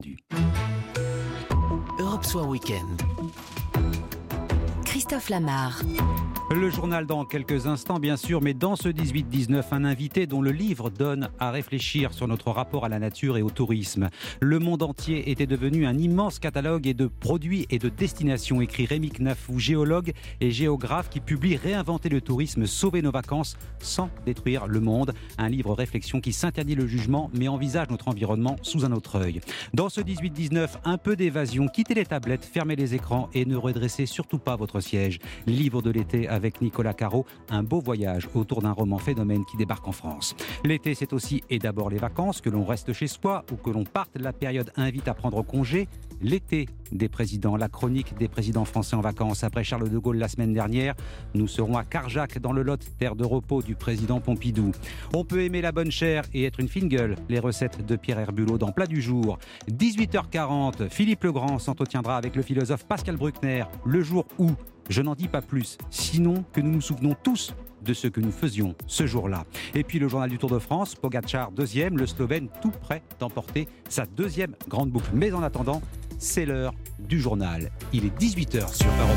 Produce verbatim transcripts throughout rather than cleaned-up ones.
Europe Soir Week-end. Christophe Lamar. Le journal dans quelques instants, bien sûr, mais dans ce dix-huit dix-neuf, un invité dont le livre donne à réfléchir sur notre rapport à la nature et au tourisme. Le monde entier était devenu un immense catalogue et de produits et de destinations, écrit Rémi Knafou, géologue et géographe qui publie Réinventer le tourisme, sauver nos vacances sans détruire le monde. Un livre réflexion qui s'interdit le jugement mais envisage notre environnement sous un autre œil. Dans ce dix-huit dix-neuf, un peu d'évasion, quittez les tablettes, fermez les écrans et ne redressez surtout pas votre siège. Livre de l'été avec Nicolas Caro, un beau voyage autour d'un roman phénomène qui débarque en France. L'été, c'est aussi et d'abord les vacances, que l'on reste chez soi ou que l'on parte. La période invite à prendre congé. L'été des présidents, la chronique des présidents français en vacances. Après Charles de Gaulle la semaine dernière, nous serons à Carjac, dans le Lot, terre de repos du président Pompidou. On peut aimer la bonne chair et être une fine gueule. Les recettes de Pierre Herbulot dans Plat du jour. dix-huit heures quarante, Philippe Legrand s'entretiendra avec le philosophe Pascal Bruckner. Le jour où, je n'en dis pas plus, sinon que nous nous souvenons tous de ce que nous faisions ce jour-là. Et puis le journal du Tour de France, Pogačar deuxième, le Slovène tout prêt d'emporter sa deuxième grande boucle. Mais en attendant, c'est l'heure du journal. Il est dix-huit heures sur Europe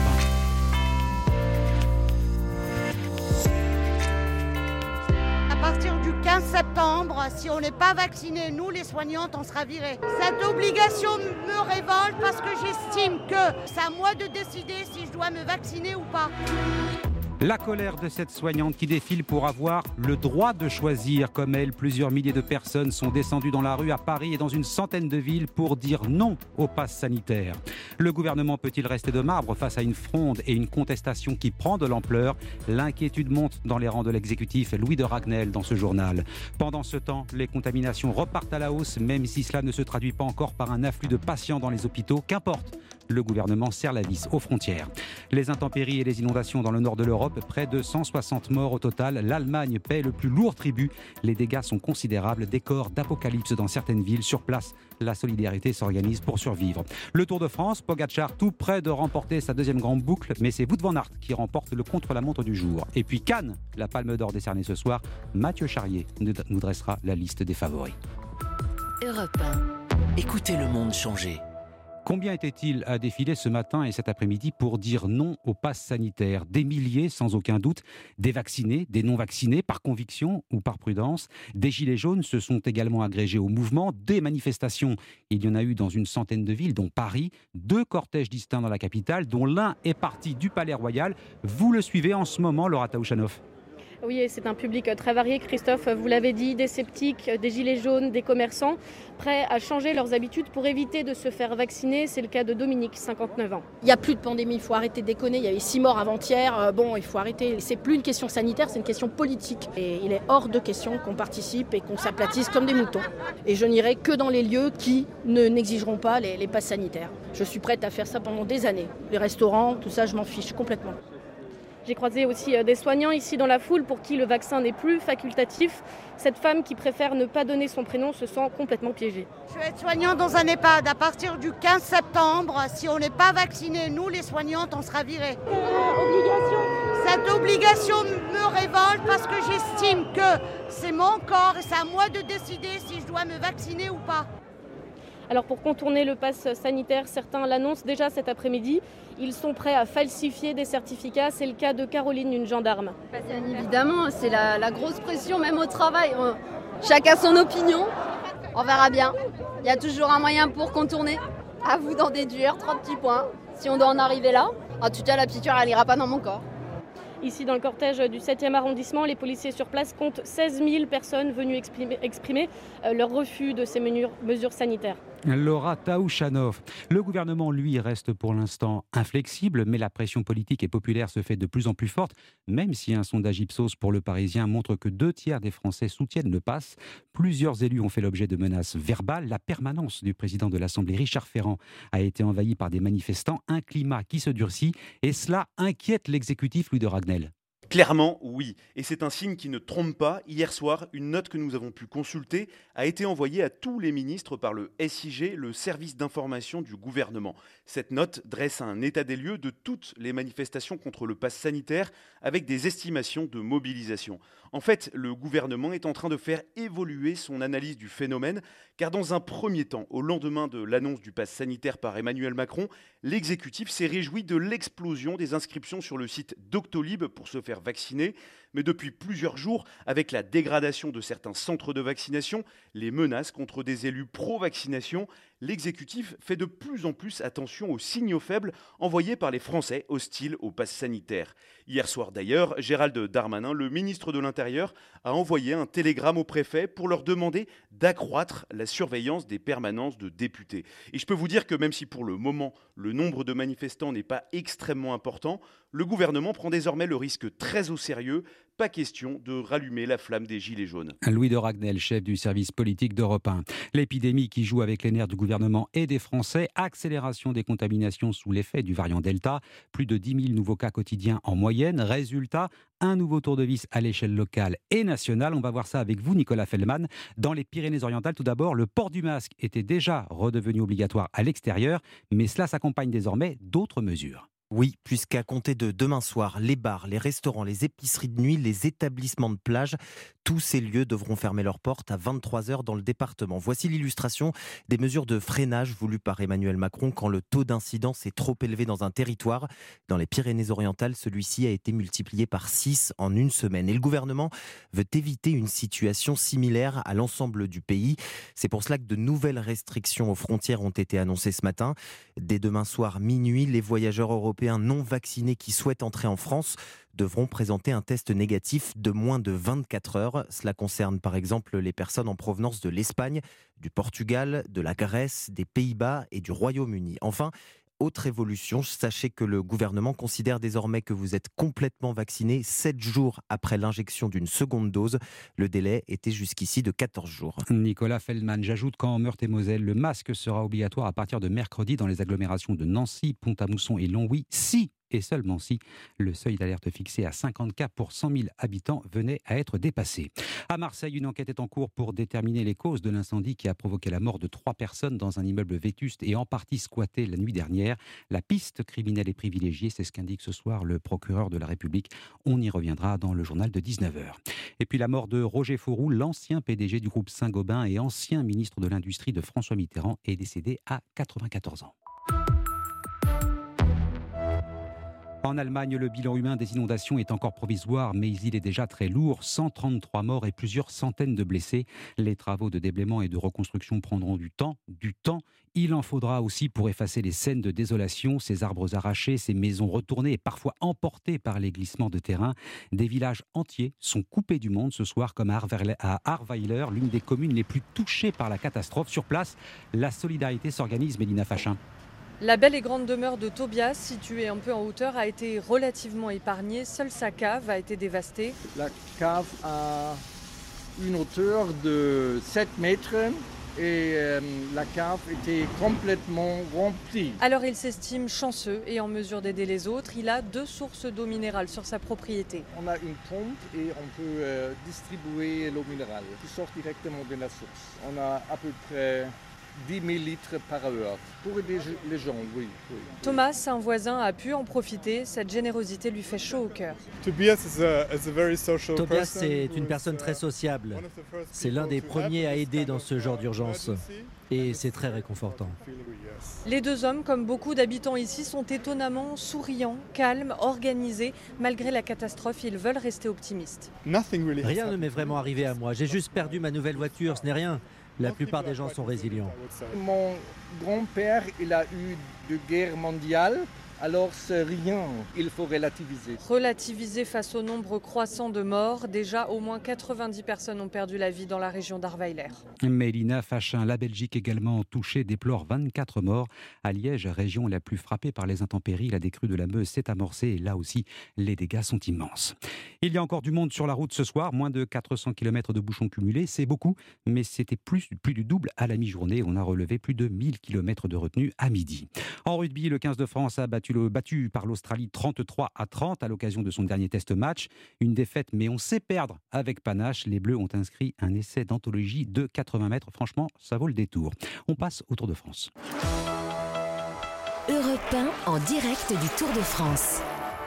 un. À partir du quinze septembre, si on n'est pas vacciné, nous les soignantes, on sera virés. Cette obligation me révolte parce que j'estime que c'est à moi de décider si je dois me vacciner ou pas. La colère de cette soignante qui défile pour avoir le droit de choisir. Comme elle, plusieurs milliers de personnes sont descendues dans la rue à Paris et dans une centaine de villes pour dire non au pass sanitaire. Le gouvernement peut-il rester de marbre face à une fronde et une contestation qui prend de l'ampleur? L'inquiétude monte dans les rangs de l'exécutif. Louis de Ragnel dans ce journal. Pendant ce temps, les contaminations repartent à la hausse, même si cela ne se traduit pas encore par un afflux de patients dans les hôpitaux. Qu'importe, le gouvernement serre la vis aux frontières. Les intempéries et les inondations dans le nord de l'Europe, près de cent soixante morts au total. L'Allemagne paie le plus lourd tribut. Les dégâts sont considérables. Décor d'apocalypse dans certaines villes. Sur place, la solidarité s'organise pour survivre. Le Tour de France, Pogačar tout près de remporter sa deuxième grande boucle, mais c'est Wout van Aert qui remporte le contre-la-montre du jour. Et puis Cannes, la Palme d'Or décernée ce soir. Mathieu Charrier nous dressera la liste des favoris. Europe un. Écoutez le monde changer. Combien était-il à défiler ce matin et cet après-midi pour dire non au pass sanitaire? Des milliers, sans aucun doute, des vaccinés, des non-vaccinés, par conviction ou par prudence. Des gilets jaunes se sont également agrégés au mouvement. Des manifestations, il y en a eu dans une centaine de villes, dont Paris. Deux cortèges distincts dans la capitale, dont l'un est parti du Palais Royal. Vous le suivez en ce moment, Laura Taouchanov. Oui, c'est un public très varié, Christophe, vous l'avez dit, des sceptiques, des gilets jaunes, des commerçants, prêts à changer leurs habitudes pour éviter de se faire vacciner. C'est le cas de Dominique, cinquante-neuf ans. Il n'y a plus de pandémie, il faut arrêter de déconner, il y avait six morts avant-hier, euh, bon, il faut arrêter. C'est plus une question sanitaire, c'est une question politique. Et il est hors de question qu'on participe et qu'on s'aplatisse comme des moutons. Et je n'irai que dans les lieux qui ne, n'exigeront pas les, les passes sanitaires. Je suis prête à faire ça pendant des années. Les restaurants, tout ça, je m'en fiche complètement. J'ai croisé aussi des soignants ici dans la foule pour qui le vaccin n'est plus facultatif. Cette femme qui préfère ne pas donner son prénom se sent complètement piégée. Je vais être soignante dans un EHPAD. À partir du quinze septembre, si on n'est pas vacciné, nous les soignantes, on sera virés. Euh, obligation. Cette obligation me révolte parce que j'estime que c'est mon corps et c'est à moi de décider si je dois me vacciner ou pas. Alors pour contourner le pass sanitaire, certains l'annoncent déjà cet après-midi. Ils sont prêts à falsifier des certificats. C'est le cas de Caroline, une gendarme. Bien évidemment, c'est la, la grosse pression, même au travail. Chacun son opinion. On verra bien. Il y a toujours un moyen pour contourner. À vous d'en déduire, trois petits points. Si on doit en arriver là. En tout cas, la piqûre, elle n'ira pas dans mon corps. Ici, dans le cortège du septième arrondissement, les policiers sur place comptent seize mille personnes venues exprimer, exprimer leur refus de ces mesures sanitaires. Laura Taouchanov. Le gouvernement, lui, reste pour l'instant inflexible, mais la pression politique et populaire se fait de plus en plus forte, même si un sondage Ipsos pour Le Parisien montre que deux tiers des Français soutiennent le pass. Plusieurs élus ont fait l'objet de menaces verbales. La permanence du président de l'Assemblée, Richard Ferrand, a été envahie par des manifestants. Un climat qui se durcit et cela inquiète l'exécutif, Louis de Ragnel. Clairement, oui. Et c'est un signe qui ne trompe pas. Hier soir, une note que nous avons pu consulter a été envoyée à tous les ministres par le S I G, le service d'information du gouvernement. Cette note dresse un état des lieux de toutes les manifestations contre le pass sanitaire avec des estimations de mobilisation. En fait, le gouvernement est en train de faire évoluer son analyse du phénomène, car dans un premier temps, au lendemain de l'annonce du pass sanitaire par Emmanuel Macron, l'exécutif s'est réjoui de l'explosion des inscriptions sur le site Doctolib pour se faire vacciner. Mais depuis plusieurs jours, avec la dégradation de certains centres de vaccination, les menaces contre des élus pro-vaccination, l'exécutif fait de plus en plus attention aux signaux faibles envoyés par les Français hostiles au pass sanitaire. Hier soir d'ailleurs, Gérald Darmanin, le ministre de l'Intérieur, a envoyé un télégramme aux préfets pour leur demander d'accroître la surveillance des permanences de députés. Et je peux vous dire que même si pour le moment, le nombre de manifestants n'est pas extrêmement important, le gouvernement prend désormais le risque très au sérieux. Pas question de rallumer la flamme des Gilets jaunes. Louis de Ragnel, chef du service politique d'Europe un. L'épidémie qui joue avec les nerfs du gouvernement et des Français. Accélération des contaminations sous l'effet du variant Delta. Plus de dix mille nouveaux cas quotidiens en moyenne. Résultat, un nouveau tour de vis à l'échelle locale et nationale. On va voir ça avec vous, Nicolas Feldman. Dans les Pyrénées-Orientales, tout d'abord, le port du masque était déjà redevenu obligatoire à l'extérieur, mais cela s'accompagne désormais d'autres mesures. Oui, puisqu'à compter de demain soir, les bars, les restaurants, les épiceries de nuit, les établissements de plage, tous ces lieux devront fermer leurs portes à vingt-trois heures dans le département. Voici l'illustration des mesures de freinage voulues par Emmanuel Macron quand le taux d'incidence est trop élevé dans un territoire. Dans les Pyrénées-Orientales, celui-ci a été multiplié par six en une semaine. Et le gouvernement veut éviter une situation similaire à l'ensemble du pays. C'est pour cela que de nouvelles restrictions aux frontières ont été annoncées ce matin. Dès demain soir minuit, les voyageurs européens non vaccinés qui souhaitent entrer en France devront présenter un test négatif de moins de vingt-quatre heures. Cela concerne par exemple les personnes en provenance de l'Espagne, du Portugal, de la Grèce, des Pays-Bas et du Royaume-Uni. Enfin, autre évolution, sachez que le gouvernement considère désormais que vous êtes complètement vacciné sept jours après l'injection d'une seconde dose. Le délai était jusqu'ici de quatorze jours. Nicolas Feldman, j'ajoute qu'en Meurthe-et-Moselle, le masque sera obligatoire à partir de mercredi dans les agglomérations de Nancy, Pont-à-Mousson et Longwy, si et seulement si le seuil d'alerte fixé à cinquante cas pour cent mille habitants venait à être dépassé. À Marseille, une enquête est en cours pour déterminer les causes de l'incendie qui a provoqué la mort de trois personnes dans un immeuble vétuste et en partie squatté la nuit dernière. La piste criminelle est privilégiée, c'est ce qu'indique ce soir le procureur de la République. On y reviendra dans le journal de dix-neuf heures. Et puis la mort de Roger Fauroux, l'ancien P D G du groupe Saint-Gobain et ancien ministre de l'Industrie de François Mitterrand, est décédé à quatre-vingt-quatorze ans. En Allemagne, le bilan humain des inondations est encore provisoire, mais il est déjà très lourd. cent trente-trois morts et plusieurs centaines de blessés. Les travaux de déblaiement et de reconstruction prendront du temps, du temps. Il en faudra aussi pour effacer les scènes de désolation, ces arbres arrachés, ces maisons retournées et parfois emportées par les glissements de terrain. Des villages entiers sont coupés du monde ce soir, comme à Ahrweiler, l'une des communes les plus touchées par la catastrophe. Sur place, la solidarité s'organise, Mélina Fachin. La belle et grande demeure de Tobias, située un peu en hauteur, a été relativement épargnée. Seule sa cave a été dévastée. La cave a une hauteur de sept mètres et euh, la cave était complètement remplie. Alors il s'estime chanceux et en mesure d'aider les autres. Il a deux sources d'eau minérale sur sa propriété. On a une pompe et on peut euh, distribuer l'eau minérale qui sort directement de la source. On a à peu près dix mille litres par heure pour aider les gens, oui, oui. Thomas, un voisin, a pu en profiter. Cette générosité lui fait chaud au cœur. Tobias, c'est une personne très sociable. C'est l'un des premiers à aider dans ce genre d'urgence. Et c'est très réconfortant. Les deux hommes, comme beaucoup d'habitants ici, sont étonnamment souriants, calmes, organisés. Malgré la catastrophe, ils veulent rester optimistes. Rien ne m'est vraiment arrivé à moi. J'ai juste perdu ma nouvelle voiture, ce n'est rien. La plupart des gens sont résilients. Mon grand-père, il a eu deux guerres mondiales. Alors c'est rien, il faut relativiser. Relativiser face au nombre croissant de morts. Déjà, au moins quatre-vingt-dix personnes ont perdu la vie dans la région d'Ahrweiler. Mélina Fachin, la Belgique également touchée, déplore vingt-quatre morts. À Liège, région la plus frappée par les intempéries, la décrue de la Meuse s'est amorcée et là aussi, les dégâts sont immenses. Il y a encore du monde sur la route ce soir, moins de quatre cents kilomètres de bouchons cumulés, c'est beaucoup, mais c'était plus, plus du double à la mi-journée. On a relevé plus de mille kilomètres de retenue à midi. En rugby, le quinze de France a battu battu, le, battu par l'Australie trente-trois à trente à l'occasion de son dernier test match. Une défaite, mais on sait perdre avec panache. Les Bleus ont inscrit un essai d'anthologie de quatre-vingts mètres. Franchement, ça vaut le détour. On passe au Tour de France. Europe un en direct du Tour de France.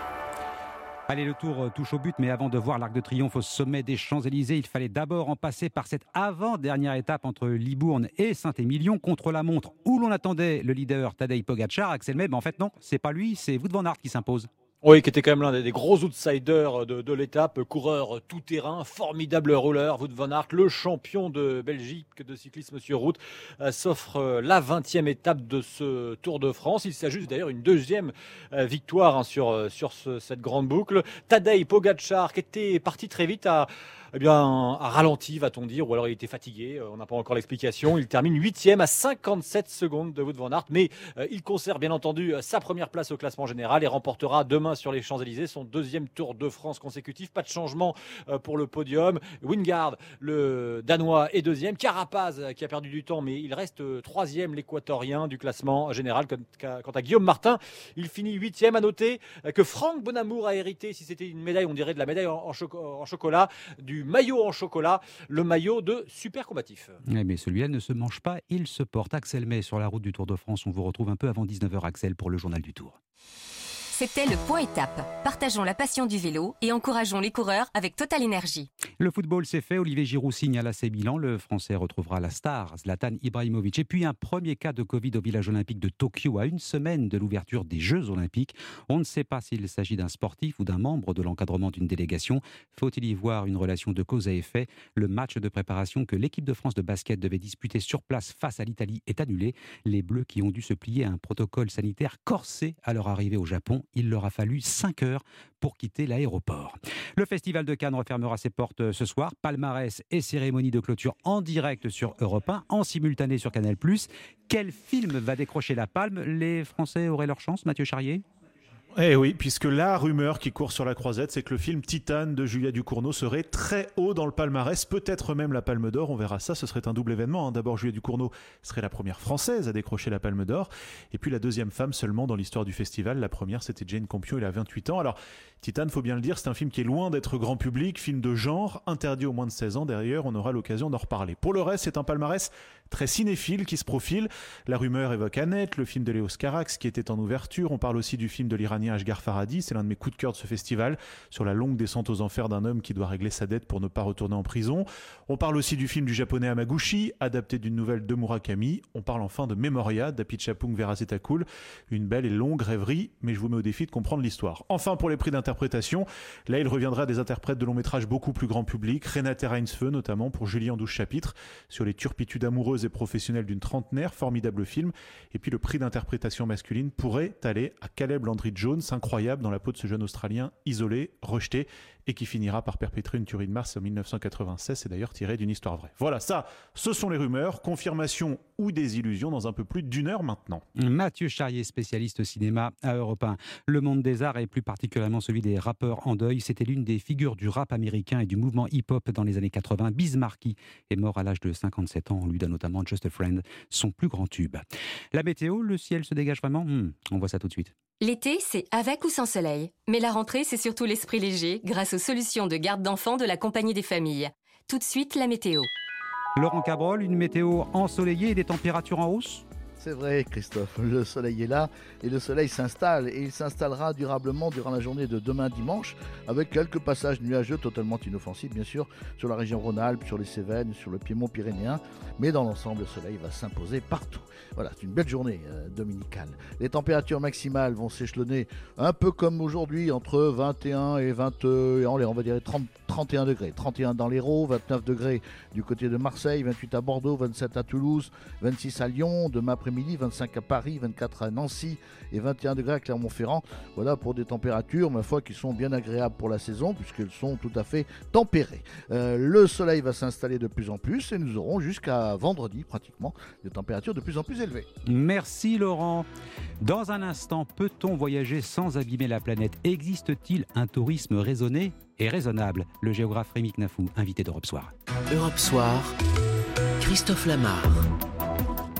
Allez, le Tour touche au but, mais avant de voir l'Arc de Triomphe au sommet des Champs-Élysées, il fallait d'abord en passer par cette avant-dernière étape entre Libourne et Saint-Émilion, contre la montre, où l'on attendait le leader Tadej Pogačar. Axel May, ben en fait non, c'est pas lui, c'est Wout van Aert qui s'impose. Oui, qui était quand même l'un des gros outsiders de, de l'étape, coureur tout-terrain, formidable rouleur, Wout van Aert, le champion de Belgique de cyclisme sur route, euh, s'offre euh, la vingtième étape de ce Tour de France. Il s'ajuste d'ailleurs une deuxième euh, victoire hein, sur, euh, sur ce, cette grande boucle. Tadej Pogačar, qui était parti très vite, a, eh bien, a ralenti, va-t-on dire, ou alors il était fatigué, euh, on n'a pas encore l'explication. Il termine huitième à cinquante-sept secondes de Wout van Aert, mais euh, il conserve bien entendu sa première place au classement général et remportera demain sur les Champs-Élysées son deuxième Tour de France consécutif. Pas de changement pour le podium. Wingard, le Danois, est deuxième. Carapaz qui a perdu du temps, mais il reste troisième, l'Équatorien du classement général. Quant à Guillaume Martin, il finit huitième. À noter que Franck Bonamour a hérité, si c'était une médaille, on dirait de la médaille en, choco- en chocolat, du maillot en chocolat, le maillot de super combatif. Oui, mais celui-là ne se mange pas, il se porte. Axel May sur la route du Tour de France. On vous retrouve un peu avant dix-neuf heures, Axel, pour le journal du Tour. C'était le Point Étape. Partageons la passion du vélo et encourageons les coureurs avec Total Énergie. Le football, c'est fait. Olivier Giroud signe à l'A C Milan. Le Français retrouvera la star Zlatan Ibrahimovic. Et puis un premier cas de Covid au village olympique de Tokyo à une semaine de l'ouverture des Jeux olympiques. On ne sait pas s'il s'agit d'un sportif ou d'un membre de l'encadrement d'une délégation. Faut-il y voir une relation de cause à effet ? Le match de préparation que l'équipe de France de basket devait disputer sur place face à l'Italie est annulé. Les Bleus qui ont dû se plier à un protocole sanitaire corsé à leur arrivée au Japon. Il leur a fallu cinq heures pour quitter l'aéroport. Le Festival de Cannes refermera ses portes ce soir. Palmarès et cérémonie de clôture en direct sur Europe un, en simultané sur Canal plus. Quel film va décrocher la palme ? Les Français auraient leur chance, Mathieu Charrier ? Eh oui, puisque la rumeur qui court sur la croisette, c'est que le film Titane de Julia Ducournau serait très haut dans le palmarès, peut-être même la Palme d'Or, on verra ça, ce serait un double événement. D'abord, Julia Ducournau serait la première Française à décrocher la Palme d'Or, et puis la deuxième femme seulement dans l'histoire du festival. La première, c'était Jane Campion, elle a vingt-huit ans. Alors, Titane, faut bien le dire, c'est un film qui est loin d'être grand public, film de genre, interdit aux moins de seize ans. D'ailleurs, on aura l'occasion d'en reparler. Pour le reste, c'est un palmarès très cinéphile qui se profile. La rumeur évoque Annette, le film de Léos Carax qui était en ouverture. On parle aussi du film de l'Iranien Ashghar Farhadi. C'est l'un de mes coups de cœur de ce festival, sur la longue descente aux enfers d'un homme qui doit régler sa dette pour ne pas retourner en prison. On parle aussi du film du japonais Hamaguchi, adapté d'une nouvelle de Murakami. On parle enfin de Memoria d'Apichatpong Weerasethakul. Une belle et longue rêverie, mais je vous mets au défi de comprendre l'histoire. Enfin, pour les prix d'interprétation, là il reviendra à des interprètes de long métrage beaucoup plus grand public. Renate Reinsve notamment pour Julie en douze chapitres, sur les turpitudes amoureuses et professionnelles d'une trentenaire, formidable film. Et puis le prix d'interprétation masculine pourrait aller à Caleb Landry Jones, incroyable dans la peau de ce jeune Australien isolé, rejeté, et qui finira par perpétrer une tuerie de mars en dix-neuf cent quatre-vingt-seize. C'est d'ailleurs tiré d'une histoire vraie. Voilà, ça, ce sont les rumeurs, confirmation ou désillusion dans un peu plus d'une heure maintenant. Mathieu Charrier, spécialiste cinéma à Europe un. Le monde des arts et plus particulièrement celui des rappeurs en deuil. C'était l'une des figures du rap américain et du mouvement hip-hop dans les années quatre-vingts. Biz Markie est mort à l'âge de cinquante-sept ans. On lui donne notamment Just a Friend, son plus grand tube. La météo, le ciel se dégage vraiment hmm, On voit ça tout de suite. L'été, c'est avec ou sans soleil. Mais la rentrée, c'est surtout l'esprit léger grâce aux solutions de garde d'enfants de la Compagnie des familles. Tout de suite, la météo. Laurent Cabrol, une météo ensoleillée et des températures en hausse ? C'est vrai, Christophe, le soleil est là et le soleil s'installe et il s'installera durablement durant la journée de demain dimanche avec quelques passages nuageux totalement inoffensifs bien sûr sur la région Rhône-Alpes, sur les Cévennes, sur le Piémont pyrénéen, mais dans l'ensemble le soleil va s'imposer partout. Voilà, c'est une belle journée euh, dominicale. Les températures maximales vont s'échelonner un peu comme aujourd'hui entre vingt et un et vingt, euh, on va dire trente, trente et un degrés. trente et un dans l'Hérault, vingt-neuf degrés du côté de Marseille, vingt-huit à Bordeaux, vingt-sept à Toulouse, vingt-six à Lyon, demain après-midi, vingt-cinq à Paris, vingt-quatre à Nancy et vingt et un degrés à Clermont-Ferrand. Voilà pour des températures, ma foi, qui sont bien agréables pour la saison puisqu'elles sont tout à fait tempérées. Euh, le soleil va s'installer de plus en plus et nous aurons jusqu'à vendredi pratiquement des températures de plus en plus élevées. Merci Laurent. Dans un instant, peut-on voyager sans abîmer la planète ? Existe-t-il un tourisme raisonné et raisonnable ? Le géographe Rémi Knafou, invité d'Europe Soir. Europe Soir, Christophe Lamar. Tourisme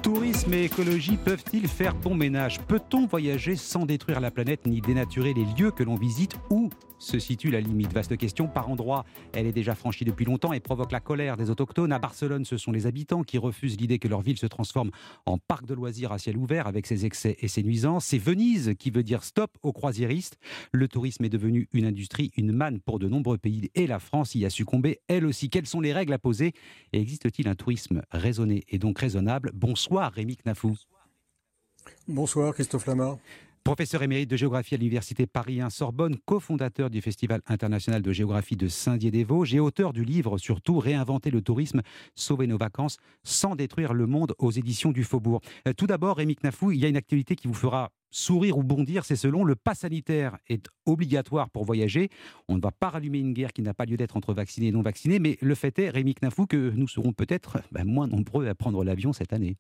Tourisme et écologie peuvent-ils faire bon ménage? Peut-on voyager sans détruire la planète ni dénaturer les lieux que l'on visite? Où se situe la limite? Vaste question. Par endroits, elle est déjà franchie depuis longtemps et provoque la colère des autochtones. À Barcelone, ce sont les habitants qui refusent l'idée que leur ville se transforme en parc de loisirs à ciel ouvert avec ses excès et ses nuisances. C'est Venise qui veut dire stop aux croisiéristes. Le tourisme est devenu une industrie, une manne pour de nombreux pays et la France y a succombé elle aussi. Quelles sont les règles à poser et existe-t-il un tourisme raisonné et donc raisonnable? Bonsoir Rémi Knafou. Bonsoir Christophe Lamar. Professeur émérite de géographie à l'Université Paris un Sorbonne, cofondateur du Festival international de géographie de Saint-Dié-des-Vosges et auteur du livre surtout Réinventer le tourisme, sauver nos vacances sans détruire le monde aux éditions du Faubourg. Tout d'abord, Rémi Knafou, il y a une actualité qui vous fera sourire ou bondir, c'est selon le pass sanitaire est obligatoire pour voyager. On ne va pas rallumer une guerre qui n'a pas lieu d'être entre vaccinés et non vaccinés, mais le fait est, Rémi Knafou, que nous serons peut-être ben, moins nombreux à prendre l'avion cette année.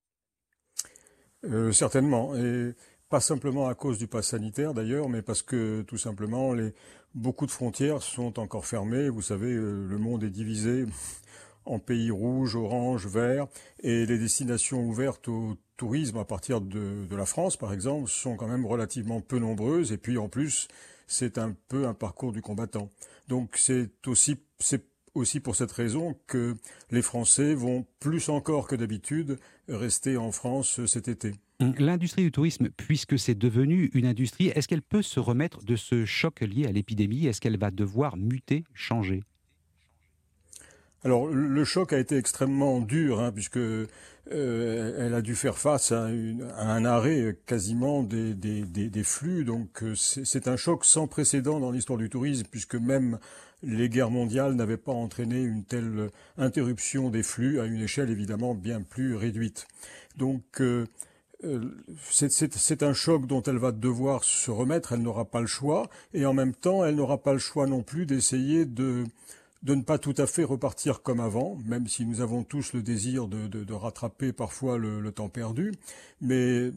Euh, certainement. Et pas simplement à cause du pass sanitaire d'ailleurs, mais parce que tout simplement les, beaucoup de frontières sont encore fermées. Vous savez, le monde est divisé en pays rouges, orange, vert, et les destinations ouvertes au tourisme à partir de, de la France, par exemple, sont quand même relativement peu nombreuses. Et puis en plus, c'est un peu un parcours du combattant. Donc c'est aussi, c'est aussi pour cette raison que les Français vont plus encore que d'habitude rester en France cet été. L'industrie du tourisme, puisque c'est devenu une industrie, est-ce qu'elle peut se remettre de ce choc lié à l'épidémie? Est-ce qu'elle va devoir muter, changer? Alors le choc a été extrêmement dur, hein, puisque euh, elle a dû faire face à, une, à un arrêt quasiment des, des, des, des flux. Donc c'est, c'est un choc sans précédent dans l'histoire du tourisme, puisque même les guerres mondiales n'avaient pas entraîné une telle interruption des flux à une échelle évidemment bien plus réduite. Donc euh, C'est, c'est, c'est un choc dont elle va devoir se remettre, elle n'aura pas le choix, et en même temps, elle n'aura pas le choix non plus d'essayer de, de ne pas tout à fait repartir comme avant, même si nous avons tous le désir de, de, de rattraper parfois le, le temps perdu. Mais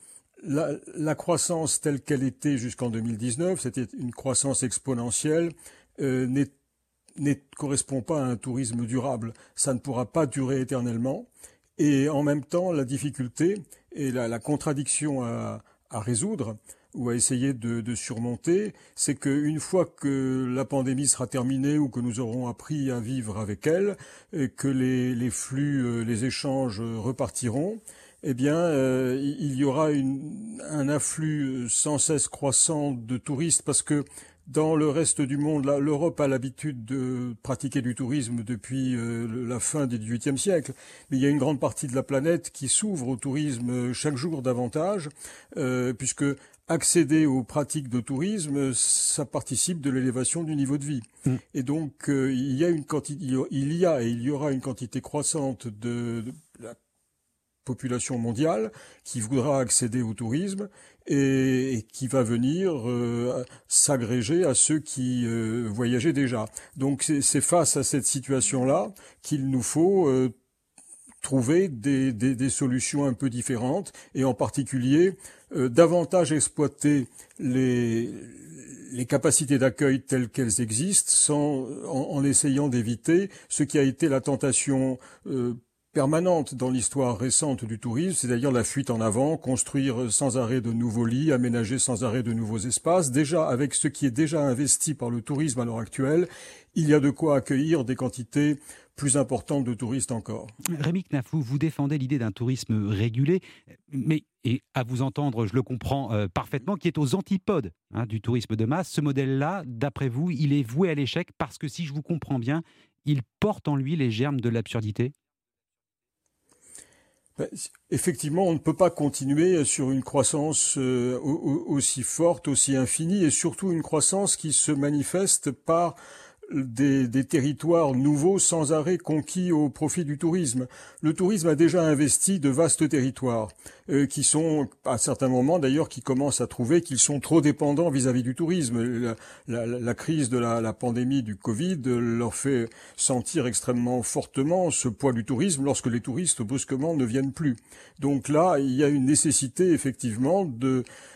la, la croissance telle qu'elle était jusqu'en deux mille dix-neuf, c'était une croissance exponentielle, euh, n'est, n'est, correspond pas à un tourisme durable. Ça ne pourra pas durer éternellement. Et en même temps, la difficulté et la, la contradiction à, à résoudre ou à essayer de, de surmonter, c'est qu'une fois que la pandémie sera terminée ou que nous aurons appris à vivre avec elle, et que les, les flux, les échanges repartiront, eh bien, euh, il y aura une, un afflux sans cesse croissant de touristes parce que dans le reste du monde, là, l'Europe a l'habitude de pratiquer du tourisme depuis euh, la fin du dix-huitième siècle, mais il y a une grande partie de la planète qui s'ouvre au tourisme chaque jour davantage, euh, puisque accéder aux pratiques de tourisme, ça participe de l'élévation du niveau de vie. Mmh. Et donc, euh, il y a une quantité, il y a et il y aura une quantité croissante de, de la population mondiale qui voudra accéder au tourisme et, et qui va venir euh, s'agréger à ceux qui euh, voyageaient déjà. Donc c'est, c'est face à cette situation-là qu'il nous faut euh, trouver des, des, des solutions un peu différentes et en particulier euh, davantage exploiter les, les capacités d'accueil telles qu'elles existent sans, en, en essayant d'éviter ce qui a été la tentation euh, permanente dans l'histoire récente du tourisme, c'est-à-dire la fuite en avant, construire sans arrêt de nouveaux lits, aménager sans arrêt de nouveaux espaces. Déjà, avec ce qui est déjà investi par le tourisme à l'heure actuelle, il y a de quoi accueillir des quantités plus importantes de touristes encore. Rémi Knafou, vous défendez l'idée d'un tourisme régulé, mais, et à vous entendre, je le comprends euh, parfaitement, qui est aux antipodes hein, du tourisme de masse. Ce modèle-là, d'après vous, il est voué à l'échec parce que, si je vous comprends bien, il porte en lui les germes de l'absurdité? Effectivement, on ne peut pas continuer sur une croissance euh, aussi forte, aussi infinie, et surtout une croissance qui se manifeste par des, des territoires nouveaux sans arrêt conquis au profit du tourisme. Le tourisme a déjà investi de vastes territoires euh, qui sont, à certains moments d'ailleurs, qui commencent à trouver qu'ils sont trop dépendants vis-à-vis du tourisme. La, la, la crise de la, la pandémie du Covid leur fait sentir extrêmement fortement ce poids du tourisme lorsque les touristes brusquement ne viennent plus. Donc là, il y a une nécessité effectivement de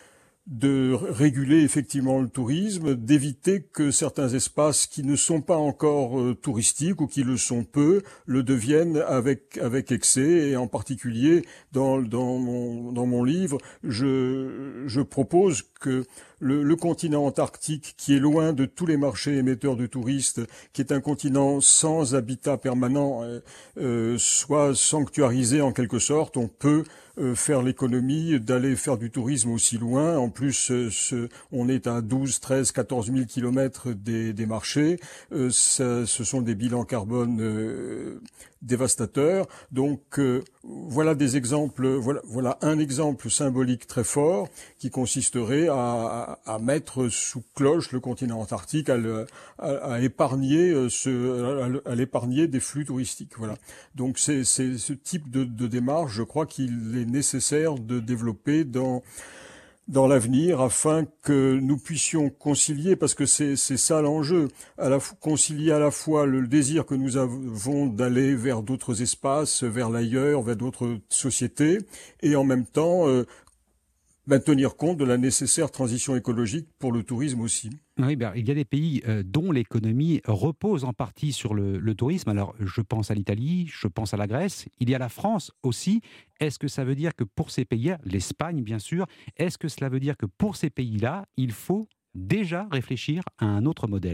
de réguler effectivement le tourisme, d'éviter que certains espaces qui ne sont pas encore euh, touristiques ou qui le sont peu, le deviennent avec avec excès. Et en particulier dans dans mon dans mon livre, je je propose que le, le continent antarctique, qui est loin de tous les marchés émetteurs de touristes, qui est un continent sans habitat permanent, euh, euh, soit sanctuarisé en quelque sorte. On peut euh, faire l'économie d'aller faire du tourisme aussi loin. En plus, euh, ce, on est à douze, treize, quatorze mille kilomètres des, des marchés. Euh, ça, ce sont des bilans carbone euh, dévastateurs. Donc euh, voilà des exemples. Voilà, voilà un exemple symbolique très fort qui consisterait à, à, à mettre sous cloche le continent antarctique, à, le, à, à épargner ce, à, à l'épargner des flux touristiques. Voilà. Donc c'est, c'est ce type de, de démarche, je crois qu'il est nécessaire de développer dans dans l'avenir afin que nous puissions concilier, parce que c'est, c'est ça l'enjeu, à la, concilier à la fois le désir que nous avons d'aller vers d'autres espaces, vers l'ailleurs, vers d'autres sociétés, et en même temps euh, ben, tenir compte de la nécessaire transition écologique pour le tourisme aussi. Oui, ben, il y a des pays euh, dont l'économie repose en partie sur le, le tourisme. Alors, je pense à l'Italie, je pense à la Grèce. Il y a la France aussi. Est-ce que ça veut dire que pour ces pays-là, l'Espagne bien sûr, est-ce que cela veut dire que pour ces pays-là, il faut déjà réfléchir à un autre modèle ?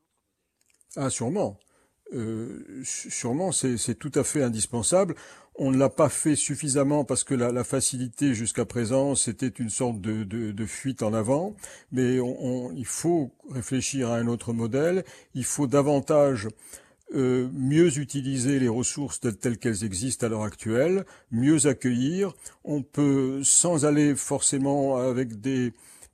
Ah, sûrement. Euh, sûrement, c'est, c'est tout à fait indispensable. On ne l'a pas fait suffisamment parce que la, la facilité jusqu'à présent, c'était une sorte de, de, de fuite en avant. Mais on, on, il faut réfléchir à un autre modèle. Il faut davantage euh, mieux utiliser les ressources telles, telles qu'elles existent à l'heure actuelle, mieux accueillir. On peut, sans aller forcément avec des...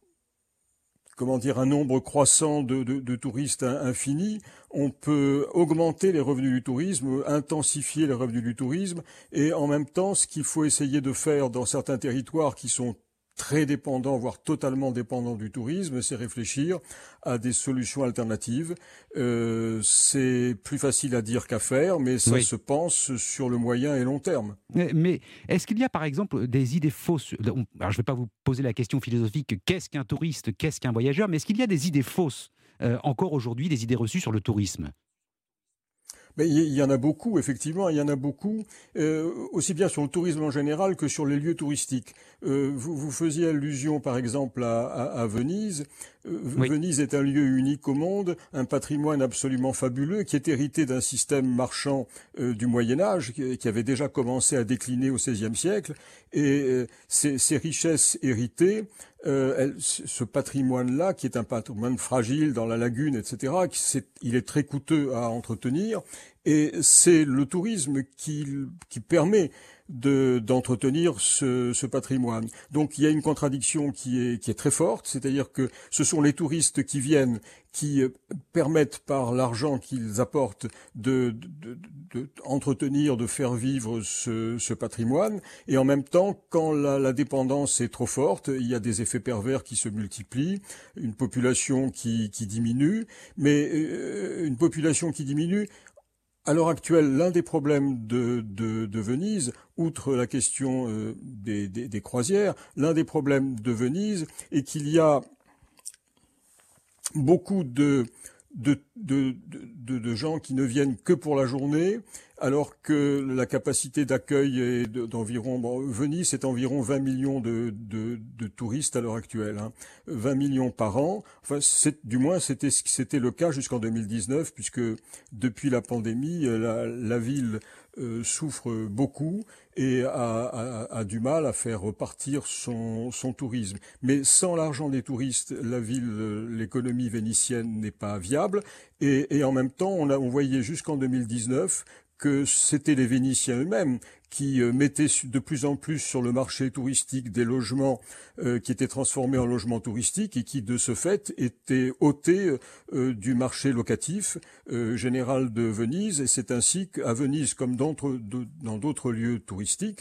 comment dire, un nombre croissant de, de, de touristes infini, on peut augmenter les revenus du tourisme, intensifier les revenus du tourisme, et en même temps, ce qu'il faut essayer de faire dans certains territoires qui sont très dépendants, voire totalement dépendants du tourisme, c'est réfléchir à des solutions alternatives. Euh, c'est plus facile à dire qu'à faire, mais ça oui. se pense sur le moyen et long terme. Mais, mais est-ce qu'il y a par exemple des idées fausses ? Alors, je ne vais pas vous poser la question philosophique, qu'est-ce qu'un touriste, qu'est-ce qu'un voyageur, mais est-ce qu'il y a des idées fausses euh, encore aujourd'hui, des idées reçues sur le tourisme ? Mais il y en a beaucoup, effectivement, il y en a beaucoup, euh, aussi bien sur le tourisme en général que sur les lieux touristiques. Euh, vous, vous faisiez allusion, par exemple, à, à, à Venise. Euh, oui. Venise est un lieu unique au monde, un patrimoine absolument fabuleux, qui est hérité d'un système marchand euh, du Moyen-Âge, qui, qui avait déjà commencé à décliner au seizième siècle. Et euh, ces, ces richesses héritées, euh, elle, ce patrimoine-là, qui est un patrimoine fragile dans la lagune, et cetera, qui, c'est, il est très coûteux à entretenir. Et c'est le tourisme qui, qui permet de, d'entretenir ce, ce patrimoine. Donc il y a une contradiction qui est, qui est très forte, c'est-à-dire que ce sont les touristes qui viennent, qui permettent par l'argent qu'ils apportent de, de, de, de entretenir, de faire vivre ce, ce patrimoine. Et en même temps, quand la, la dépendance est trop forte, il y a des effets pervers qui se multiplient, une population qui, qui diminue, mais euh, une population qui diminue. À l'heure actuelle, l'un des problèmes de, de, de Venise, outre la question euh, des, des, des croisières, l'un des problèmes de Venise est qu'il y a beaucoup de, de, de, de, de gens qui ne viennent que pour la journée, alors que la capacité d'accueil est d'environ... Bon, Venise, c'est environ vingt millions de, de, de touristes à l'heure actuelle, hein, vingt millions par an. Enfin, c'est, du moins, c'était, c'était le cas jusqu'en deux mille dix-neuf, puisque depuis la pandémie, la, la ville euh, souffre beaucoup et a, a, a du mal à faire repartir son, son tourisme. Mais sans l'argent des touristes, la ville, l'économie vénitienne n'est pas viable. Et, et en même temps, on, a, on voyait jusqu'en deux mille dix-neuf que c'était les Vénitiens eux-mêmes qui euh, mettaient de plus en plus sur le marché touristique des logements euh, qui étaient transformés en logements touristiques et qui, de ce fait, étaient ôtés euh, du marché locatif euh, général de Venise. Et c'est ainsi qu'à Venise, comme dans, de, dans d'autres lieux touristiques,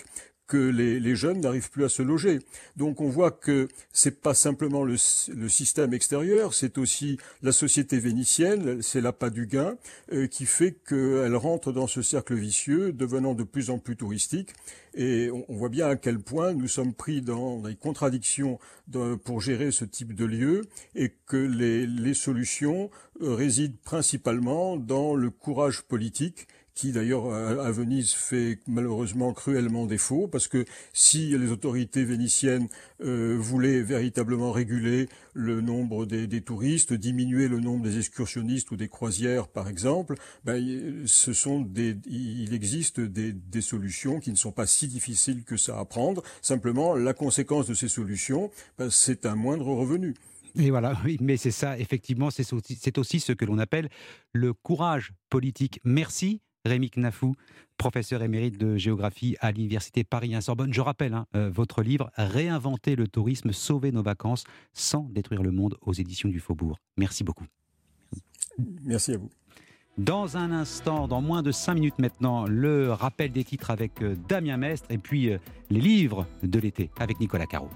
que les, les jeunes n'arrivent plus à se loger. Donc on voit que c'est pas simplement le, le système extérieur, c'est aussi la société vénitienne, c'est l'appât du gain, euh, qui fait qu'elle rentre dans ce cercle vicieux, devenant de plus en plus touristique. Et on, on voit bien à quel point nous sommes pris dans des contradictions de, pour gérer ce type de lieu, et que les, les solutions euh, résident principalement dans le courage politique, qui d'ailleurs à Venise fait malheureusement cruellement défaut, parce que si les autorités vénitiennes euh, voulaient véritablement réguler le nombre des, des touristes, diminuer le nombre des excursionnistes ou des croisières par exemple, ben, ce sont des, il existe des, des solutions qui ne sont pas si difficiles que ça à prendre. Simplement, la conséquence de ces solutions, ben, c'est un moindre revenu. Et voilà, oui, mais c'est ça, effectivement, c'est aussi, c'est aussi ce que l'on appelle le courage politique. Merci Rémi Knafou, professeur émérite de géographie à l'Université Paris-Sorbonne. Je rappelle hein, euh, votre livre « Réinventer le tourisme, sauver nos vacances sans détruire le monde » aux éditions du Faubourg. Merci beaucoup. Merci à vous. Dans un instant, dans moins de cinq minutes maintenant, le rappel des titres avec euh, Damien Mestre et puis euh, les livres de l'été avec Nicolas Caro.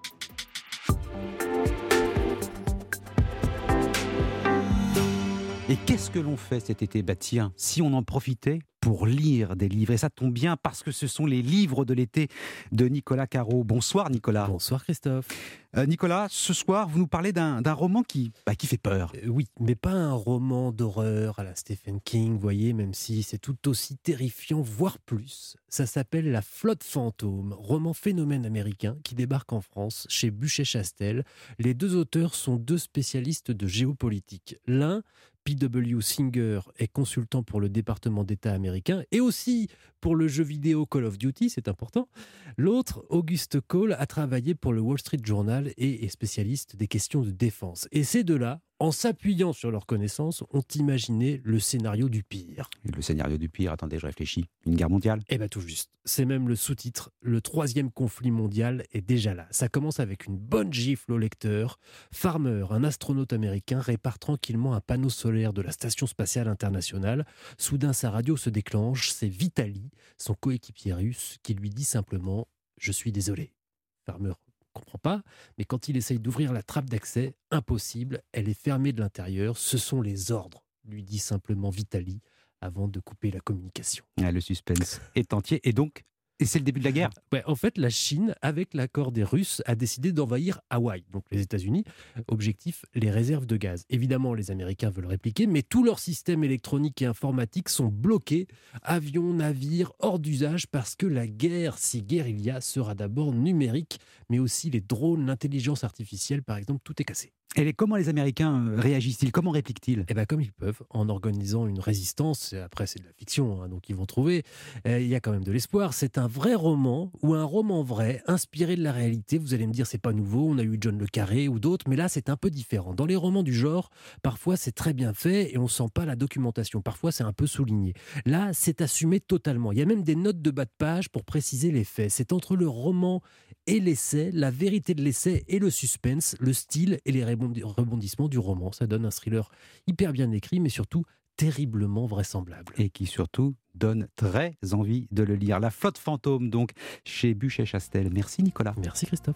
Et qu'est-ce que l'on fait cet été ? Bah tiens, si on en profitait pour lire des livres. Et ça tombe bien parce que ce sont les livres de l'été de Nicolas Caro. Bonsoir Nicolas. Bonsoir Christophe. Euh, Nicolas, ce soir, vous nous parlez d'un, d'un roman qui, bah, qui fait peur. Euh, oui, mais pas un roman d'horreur à la Stephen King, vous voyez, même si c'est tout aussi terrifiant, voire plus. Ça s'appelle La Flotte Fantôme, roman phénomène américain qui débarque en France chez Buchet-Chastel. Les deux auteurs sont deux spécialistes de géopolitique. L'un, P W Singer, est consultant pour le département d'État américain et aussi pour le jeu vidéo Call of Duty, c'est important. L'autre, Auguste Cole, a travaillé pour le Wall Street Journal et est spécialiste des questions de défense. Et ces deux-là, en s'appuyant sur leurs connaissances, ont imaginé le scénario du pire. Et le scénario du pire, attendez, je réfléchis. Une guerre mondiale ? Eh bien tout juste. C'est même le sous-titre. Le troisième conflit mondial est déjà là. Ça commence avec une bonne gifle au lecteur. Farmer, un astronaute américain, répare tranquillement un panneau solaire de la Station spatiale internationale. Soudain, sa radio se déclenche. C'est Vitali, son coéquipier russe, qui lui dit simplement « Je suis désolé ». Farmer comprend pas, mais quand il essaye d'ouvrir la trappe d'accès, impossible, elle est fermée de l'intérieur, ce sont les ordres, lui dit simplement Vitali avant de couper la communication. Ah, le suspense est entier, et donc, et c'est le début de la guerre ? Ouais, en fait, la Chine, avec l'accord des Russes, a décidé d'envahir Hawaï, donc les États-Unis. Objectif, les réserves de gaz. Évidemment, les Américains veulent répliquer, mais tous leurs systèmes électroniques et informatiques sont bloqués. Avions, navires, hors d'usage, parce que la guerre, si guerre il y a, sera d'abord numérique, mais aussi les drones, l'intelligence artificielle, par exemple, tout est cassé. Et les, comment les Américains réagissent-ils ? Comment répliquent-ils ? Eh bien, comme ils peuvent, en organisant une résistance. Après, c'est de la fiction, hein, donc ils vont trouver. Euh, il y a quand même de l'espoir. C'est un vrai roman, ou un roman vrai, inspiré de la réalité. Vous allez me dire, c'est pas nouveau, on a eu John le Carré ou d'autres, mais là, c'est un peu différent. Dans les romans du genre, parfois, c'est très bien fait et on sent pas la documentation. Parfois, c'est un peu souligné. Là, c'est assumé totalement. Il y a même des notes de bas de page pour préciser les faits. C'est entre le roman et l'essai, la vérité de l'essai et le suspense, le style et les rebondissements du roman. Ça donne un thriller hyper bien écrit, mais surtout terriblement vraisemblable. Et qui surtout donne très envie de le lire. La Flotte Fantôme, donc, chez Buchet-Chastel. Merci Nicolas. Merci Christophe.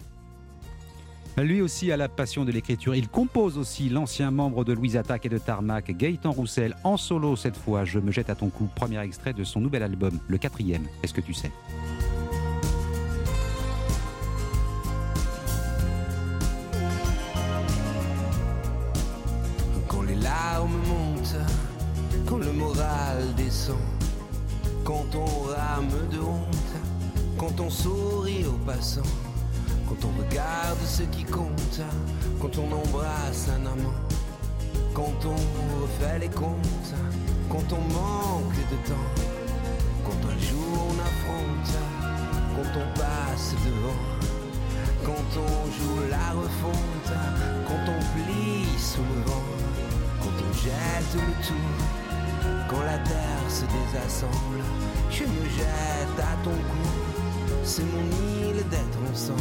Lui aussi a la passion de l'écriture. Il compose aussi l'ancien membre de Louise Attaque et de Tarmac, Gaëtan Roussel, en solo cette fois. Je me jette à ton cou. Premier extrait de son nouvel album, le quatrième. Est-ce que tu sais ? Les larmes montent, quand le moral descend, quand on rame de honte, quand on sourit aux passants, quand on regarde ce qui compte, quand on embrasse un amant, quand on refait les comptes, quand on manque de temps, quand un jour on affronte, quand on passe devant, quand on joue la refonte, quand on plie sous le vent, quand on jette le tout, quand la terre se désassemble, je me jette à ton cou, c'est mon île d'être ensemble.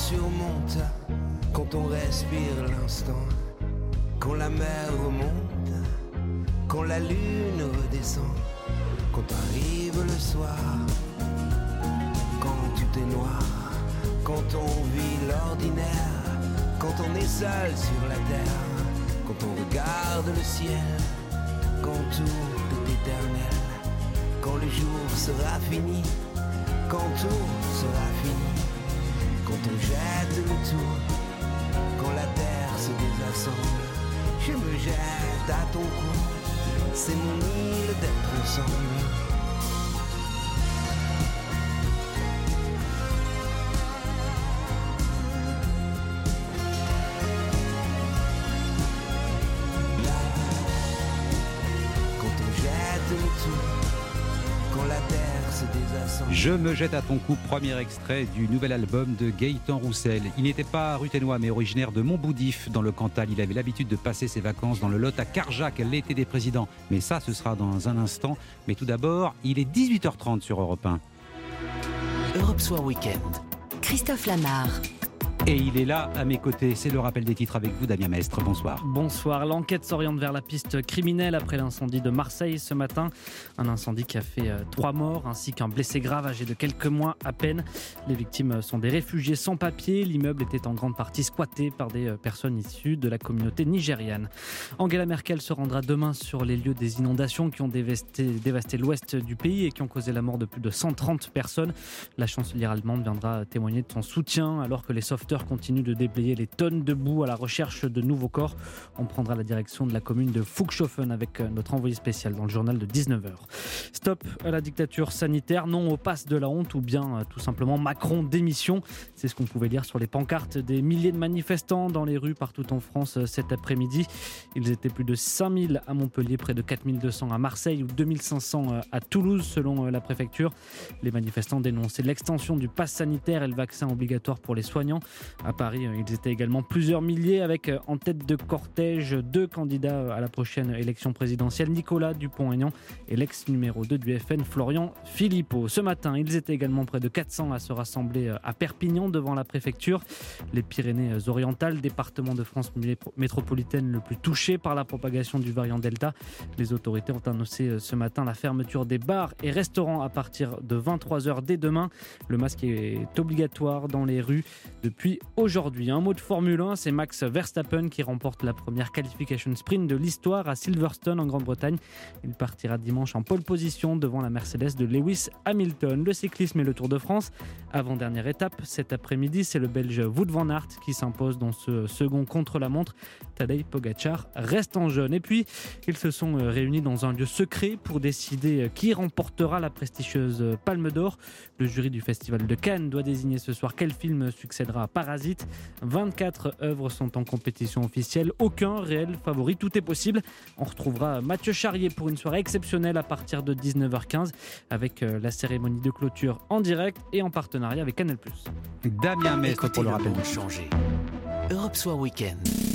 surmonte, quand on respire l'instant, quand la mer remonte, quand la lune redescend, quand arrive le soir, quand tout est noir, quand on vit l'ordinaire, quand on est seul sur la terre, quand on regarde le ciel, quand tout est éternel, quand le jour sera fini, quand tout sera fini, quand on jette le tout, quand la terre se désassemble, je me jette à ton cou, c'est mon île d'être ensemble. Je me jette à ton cou, premier extrait du nouvel album de Gaëtan Roussel. Il n'était pas ruthénois mais originaire de Montboudif dans le Cantal. Il avait l'habitude de passer ses vacances dans le Lot à Carjac l'été des présidents. Mais ça, ce sera dans un instant. Mais tout d'abord, il est dix-huit heures trente sur Europe un. Europe Soir Week-end. Christophe Lamar. Et il est là à mes côtés, c'est le rappel des titres avec vous, Damien Mestre, bonsoir. Bonsoir, l'enquête s'oriente vers la piste criminelle après l'incendie de Marseille ce matin. Un incendie qui a fait euh, trois morts ainsi qu'un blessé grave âgé de quelques mois à peine. Les victimes sont des réfugiés sans papier. L'immeuble était en grande partie squatté par des euh, personnes issues de la communauté nigériane. Angela Merkel se rendra demain sur les lieux des inondations qui ont dévasté, dévasté l'ouest du pays et qui ont causé la mort de plus de cent trente personnes. La chancelière allemande viendra témoigner de son soutien alors que les sauveteurs continue de déblayer les tonnes de boue à la recherche de nouveaux corps. On prendra la direction de la commune de Fuchshofen avec notre envoyé spécial dans le journal de dix-neuf heures. Stop à la dictature sanitaire, non au pass de la honte ou bien tout simplement Macron démission. C'est ce qu'on pouvait lire sur les pancartes des milliers de manifestants dans les rues partout en France cet après-midi. Ils étaient plus de cinq mille à Montpellier, près de quatre mille deux cents à Marseille ou deux mille cinq cents à Toulouse selon la préfecture. Les manifestants dénonçaient l'extension du pass sanitaire et le vaccin obligatoire pour les soignants. À Paris, ils étaient également plusieurs milliers avec en tête de cortège deux candidats à la prochaine élection présidentielle, Nicolas Dupont-Aignan et l'ex numéro deux du F N, Florian Philippot. Ce matin, ils étaient également près de quatre cents à se rassembler à Perpignan devant la préfecture. Les Pyrénées-Orientales, département de France métropolitaine le plus touché par la propagation du variant Delta. Les autorités ont annoncé ce matin la fermeture des bars et restaurants à partir de vingt-trois heures dès demain. Le masque est obligatoire dans les rues depuis aujourd'hui. Un mot de Formule un, c'est Max Verstappen qui remporte la première qualification sprint de l'histoire à Silverstone en Grande-Bretagne. Il partira dimanche en pole position devant la Mercedes de Lewis Hamilton. Le cyclisme et le Tour de France. Avant-dernière étape, cet après-midi, c'est le Belge Wout van Aert qui s'impose dans ce second contre-la-montre. Tadej Pogacar reste en jaune. Et puis, ils se sont réunis dans un lieu secret pour décider qui remportera la prestigieuse Palme d'Or. Le jury du Festival de Cannes doit désigner ce soir quel film succédera à Parasite. vingt-quatre œuvres sont en compétition officielle, aucun réel favori, tout est possible. On retrouvera Mathieu Charrier pour une soirée exceptionnelle à partir de dix-neuf heures quinze avec la cérémonie de clôture en direct et en partenariat avec Canal plus. Damien Mestre pour le rappel. Changer. Europe Soir Week-end.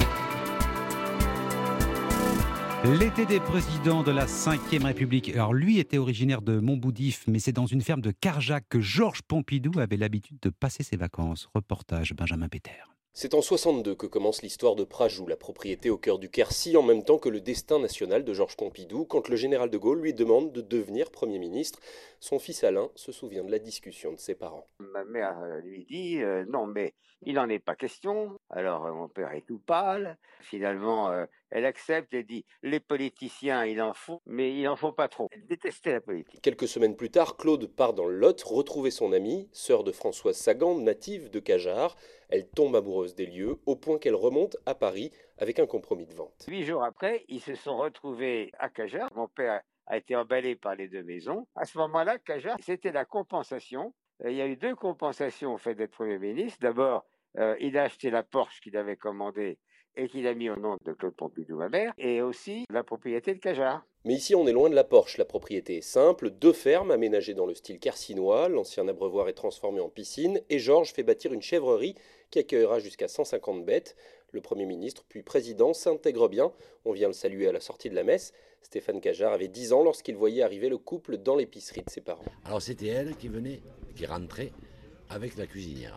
L'été des présidents de la cinquième République. Alors lui était originaire de Montboudif, mais c'est dans une ferme de Carjac que Georges Pompidou avait l'habitude de passer ses vacances. Reportage Benjamin Péter. C'est en soixante-deux que commence l'histoire de Prajou, la propriété au cœur du Quercy, en même temps que le destin national de Georges Pompidou, quand le général de Gaulle lui demande de devenir Premier ministre. Son fils Alain se souvient de la discussion de ses parents. Ma mère lui dit euh, « Non, mais il n'en est pas question ». Alors euh, mon père est tout pâle. Finalement, euh, elle accepte et dit « Les politiciens, il en faut, mais il n'en faut pas trop ». Elle détestait la politique. Quelques semaines plus tard, Claude part dans le Lot retrouver son amie, sœur de Françoise Sagan, native de Cajar. Elle tombe amoureuse des lieux, au point qu'elle remonte à Paris avec un compromis de vente. Huit jours après, ils se sont retrouvés à Cajar. Mon père a été emballé par les deux maisons. À ce moment-là, Cajar, c'était la compensation. Il y a eu deux compensations au fait d'être Premier ministre. D'abord, euh, il a acheté la Porsche qu'il avait commandée et qu'il a mis au nom de Claude Pompidou, ma mère, et aussi la propriété de Cajar. Mais ici, on est loin de la Porsche. La propriété est simple, deux fermes aménagées dans le style carcinois, l'ancien abreuvoir est transformé en piscine, et Georges fait bâtir une chèvrerie qui accueillera jusqu'à cent cinquante bêtes. Le Premier ministre, puis président, s'intègre bien. On vient le saluer à la sortie de la messe. Stéphane Cajar avait dix ans lorsqu'il voyait arriver le couple dans l'épicerie de ses parents. Alors c'était elle qui venait, qui rentrait avec la cuisinière.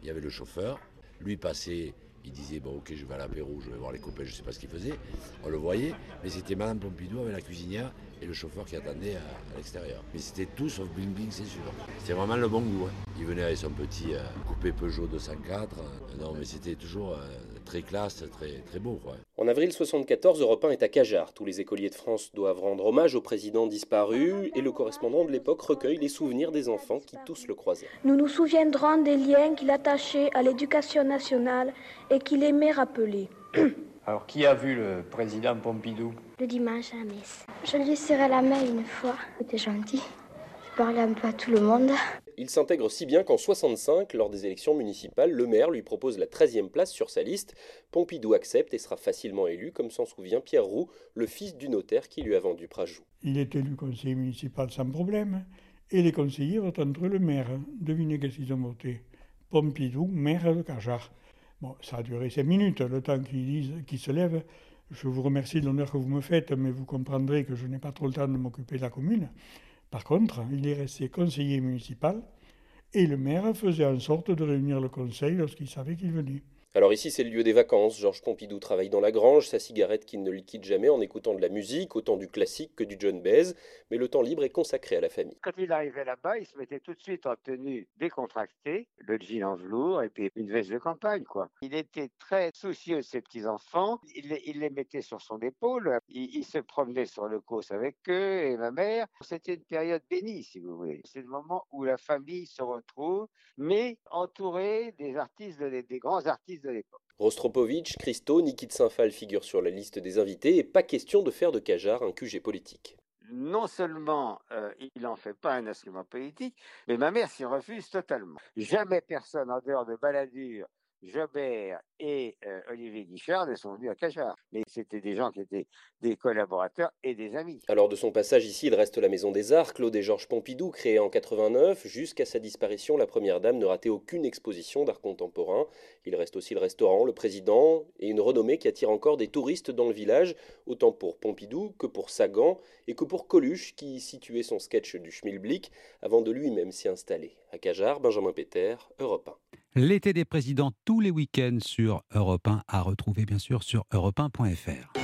il y avait le chauffeur, lui passait, il disait bon ok je vais à l'apéro, je vais voir les copains, je sais pas ce qu'il faisait, on le voyait, mais c'était Madame Pompidou avec la cuisinière et le chauffeur qui attendait à, à l'extérieur. Mais c'était tout sauf bling bling, c'est sûr. C'était vraiment le bon goût. Hein. Il venait avec son petit euh, coupé Peugeot deux cent quatre, euh, non mais c'était toujours euh, très classe, très, très beau. Quoi. En avril soixante-quatorze, Europe un est à Cajar. Tous les écoliers de France doivent rendre hommage au président disparu et le correspondant de l'époque recueille les souvenirs des enfants qui tous le croisaient. Nous nous souviendrons des liens qu'il attachait à l'éducation nationale et qu'il aimait rappeler. Alors, qui a vu le président Pompidou? Le dimanche à la messe. Je lui serrai la main une fois. C'était gentil. Je parlais un peu à tout le monde. Il s'intègre si bien qu'en soixante-cinq, lors des élections municipales, le maire lui propose la treizième place sur sa liste. Pompidou accepte et sera facilement élu, comme s'en souvient Pierre Roux, le fils du notaire qui lui a vendu Prajou. Il est élu conseiller municipal sans problème. Et les conseillers votent entre le maire. Devinez qu'est-ce qu'ils ont voté? Pompidou, maire de Cajar. Bon, ça a duré cinq minutes, le temps qu'ils disent, qu'ils se lèvent. Je vous remercie de l'honneur que vous me faites, mais vous comprendrez que je n'ai pas trop le temps de m'occuper de la commune. Par contre, il est resté conseiller municipal et le maire faisait en sorte de réunir le conseil lorsqu'il savait qu'il venait. Alors ici, c'est le lieu des vacances. Georges Pompidou travaille dans la grange, sa cigarette qui ne le quitte jamais en écoutant de la musique, autant du classique que du John Baez, mais le temps libre est consacré à la famille. Quand il arrivait là-bas, il se mettait tout de suite en tenue décontractée, le jean en velours et puis une veste de campagne, quoi. Il était très soucieux de ses petits-enfants, il les, il les mettait sur son épaule, il, il se promenait sur le causse avec eux et ma mère. C'était une période bénie, si vous voulez. C'est le moment où la famille se retrouve, mais entourée des artistes, des, des grands artistes de l'époque. Rostropovitch, Christo, Niki de Saint-Phal figurent sur la liste des invités et pas question de faire de Cajar un Q G politique. Non seulement euh, il n'en fait pas un instrument politique, mais ma mère s'y refuse totalement. Jamais personne en dehors de Balladur, Jobert et euh, Olivier Guichard ne sont venus à Cajar. Mais c'était des gens qui étaient des collaborateurs et des amis. Alors de son passage ici, il reste la Maison des Arts, Claude et Georges Pompidou, créée en quatre-vingt-neuf. Jusqu'à sa disparition, la Première Dame ne ratait aucune exposition d'art contemporain. Il reste aussi le restaurant, le président et une renommée qui attire encore des touristes dans le village, autant pour Pompidou que pour Sagan et que pour Coluche, qui situait son sketch du Schmilblick avant de lui-même s'y installer. À Cajar, Benjamin Péter, Europe un. L'été des présidents tous les week-ends sur Europe un, à retrouver bien sûr sur europe un point f r.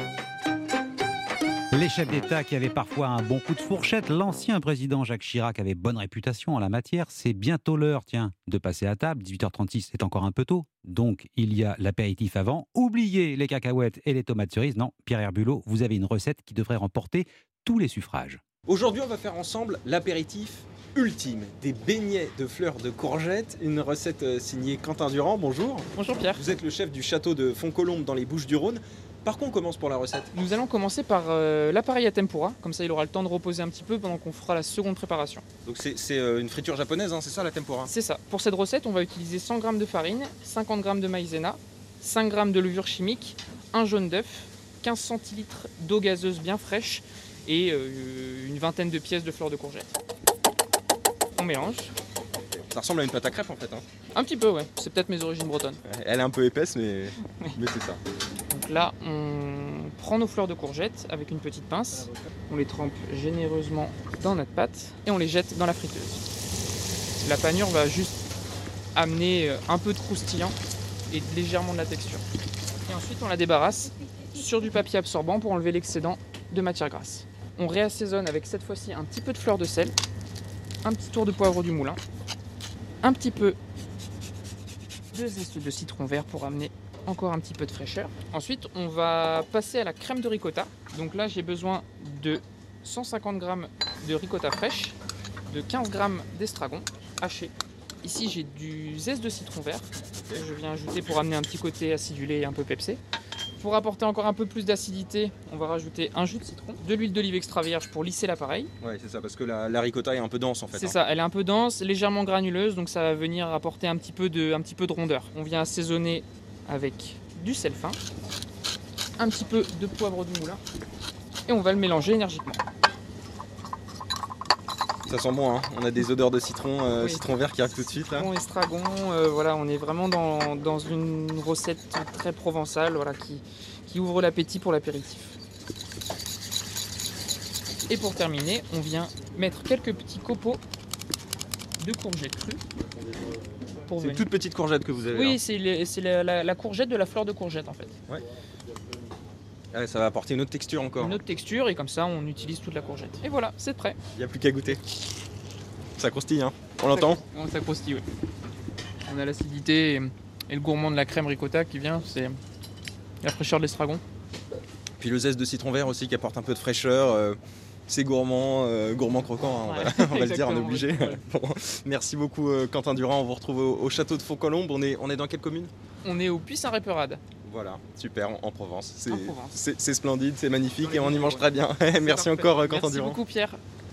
Les chefs d'État qui avaient parfois un bon coup de fourchette, l'ancien président Jacques Chirac avait bonne réputation en la matière. C'est bientôt l'heure, tiens, de passer à table. dix-huit heures trente-six, c'est encore un peu tôt. Donc, il y a l'apéritif avant. Oubliez les cacahuètes et les tomates cerises. Non, Pierre Herbulot, vous avez une recette qui devrait remporter tous les suffrages. Aujourd'hui, on va faire ensemble l'apéritif ultime, des beignets de fleurs de courgettes, une recette signée Quentin Durand. Bonjour. Bonjour Pierre. Vous êtes le chef du château de Fontcolombe dans les Bouches-du-Rhône. Par quoi on commence pour la recette? Nous allons commencer par euh, l'appareil à tempura, comme ça il aura le temps de reposer un petit peu pendant qu'on fera la seconde préparation. Donc c'est, c'est euh, une friture japonaise, hein, c'est ça la tempura? C'est ça. Pour cette recette, on va utiliser cent grammes de farine, cinquante grammes de maïzena, cinq grammes de levure chimique, un jaune d'œuf, quinze centilitres d'eau gazeuse bien fraîche et euh, une vingtaine de pièces de fleurs de courgettes. On mélange. Ça ressemble à une pâte à crêpes en fait. Hein. Un petit peu, ouais. C'est peut-être mes origines bretonnes. Elle est un peu épaisse, mais, oui. mais c'est ça. Donc là, on prend nos fleurs de courgettes avec une petite pince. On les trempe généreusement dans notre pâte et on les jette dans la friteuse. La panure va juste amener un peu de croustillant et légèrement de la texture. Et ensuite, on la débarrasse sur du papier absorbant pour enlever l'excédent de matière grasse. On réassaisonne avec cette fois-ci un petit peu de fleur de sel, un petit tour de poivre du moulin, un petit peu de zeste de citron vert pour amener encore un petit peu de fraîcheur. Ensuite, on va passer à la crème de ricotta. Donc là, j'ai besoin de cent cinquante grammes de ricotta fraîche, de quinze grammes d'estragon haché. Ici, j'ai du zeste de citron vert que je viens ajouter pour amener un petit côté acidulé et un peu pepsé. Pour apporter encore un peu plus d'acidité, on va rajouter un jus de citron, de l'huile d'olive extra vierge pour lisser l'appareil. Ouais, c'est ça, parce que la, la ricotta est un peu dense en fait. C'est hein. ça, elle est un peu dense, légèrement granuleuse, donc ça va venir apporter un petit peu de, un petit peu de rondeur. On vient assaisonner avec du sel fin, un petit peu de poivre du moulin, et on va le mélanger énergiquement. Ça sent bon, hein. On a des odeurs de citron, euh, oui. citron vert qui arrive tout de suite là. Citron, estragon, euh, voilà, on est vraiment dans, dans une recette très provençale, voilà, qui, qui ouvre l'appétit pour l'apéritif. Et pour terminer, on vient mettre quelques petits copeaux deux courgettes crues. C'est une toute petite courgette que vous avez. Oui, là. c'est, les, c'est la, la, la courgette de la fleur de courgette en fait. Ouais. Ah, ça va apporter une autre texture encore. Une autre texture et comme ça on utilise toute la courgette. Et voilà, c'est prêt. Il n'y a plus qu'à goûter. Ça croustille, hein. On l'entend ? Ça, ça croustille, oui. On a l'acidité et, et le gourmand de la crème ricotta qui vient, c'est la fraîcheur de l'estragon. Puis le zeste de citron vert aussi qui apporte un peu de fraîcheur. Euh, c'est gourmand, euh, gourmand croquant, hein, on, ouais, va, on va le dire, on est obligé. Ouais. Bon, merci beaucoup euh, Quentin Durand, on vous retrouve au, au château de Faucolombe. On est, on est dans quelle commune ? On est au Puy-Saint-Réperade. Voilà, super, en, en Provence. C'est, en Provence. C'est, c'est splendide, c'est magnifique et on y mange très bien. Merci parfait. encore Quentin merci Durand. Merci beaucoup Pierre.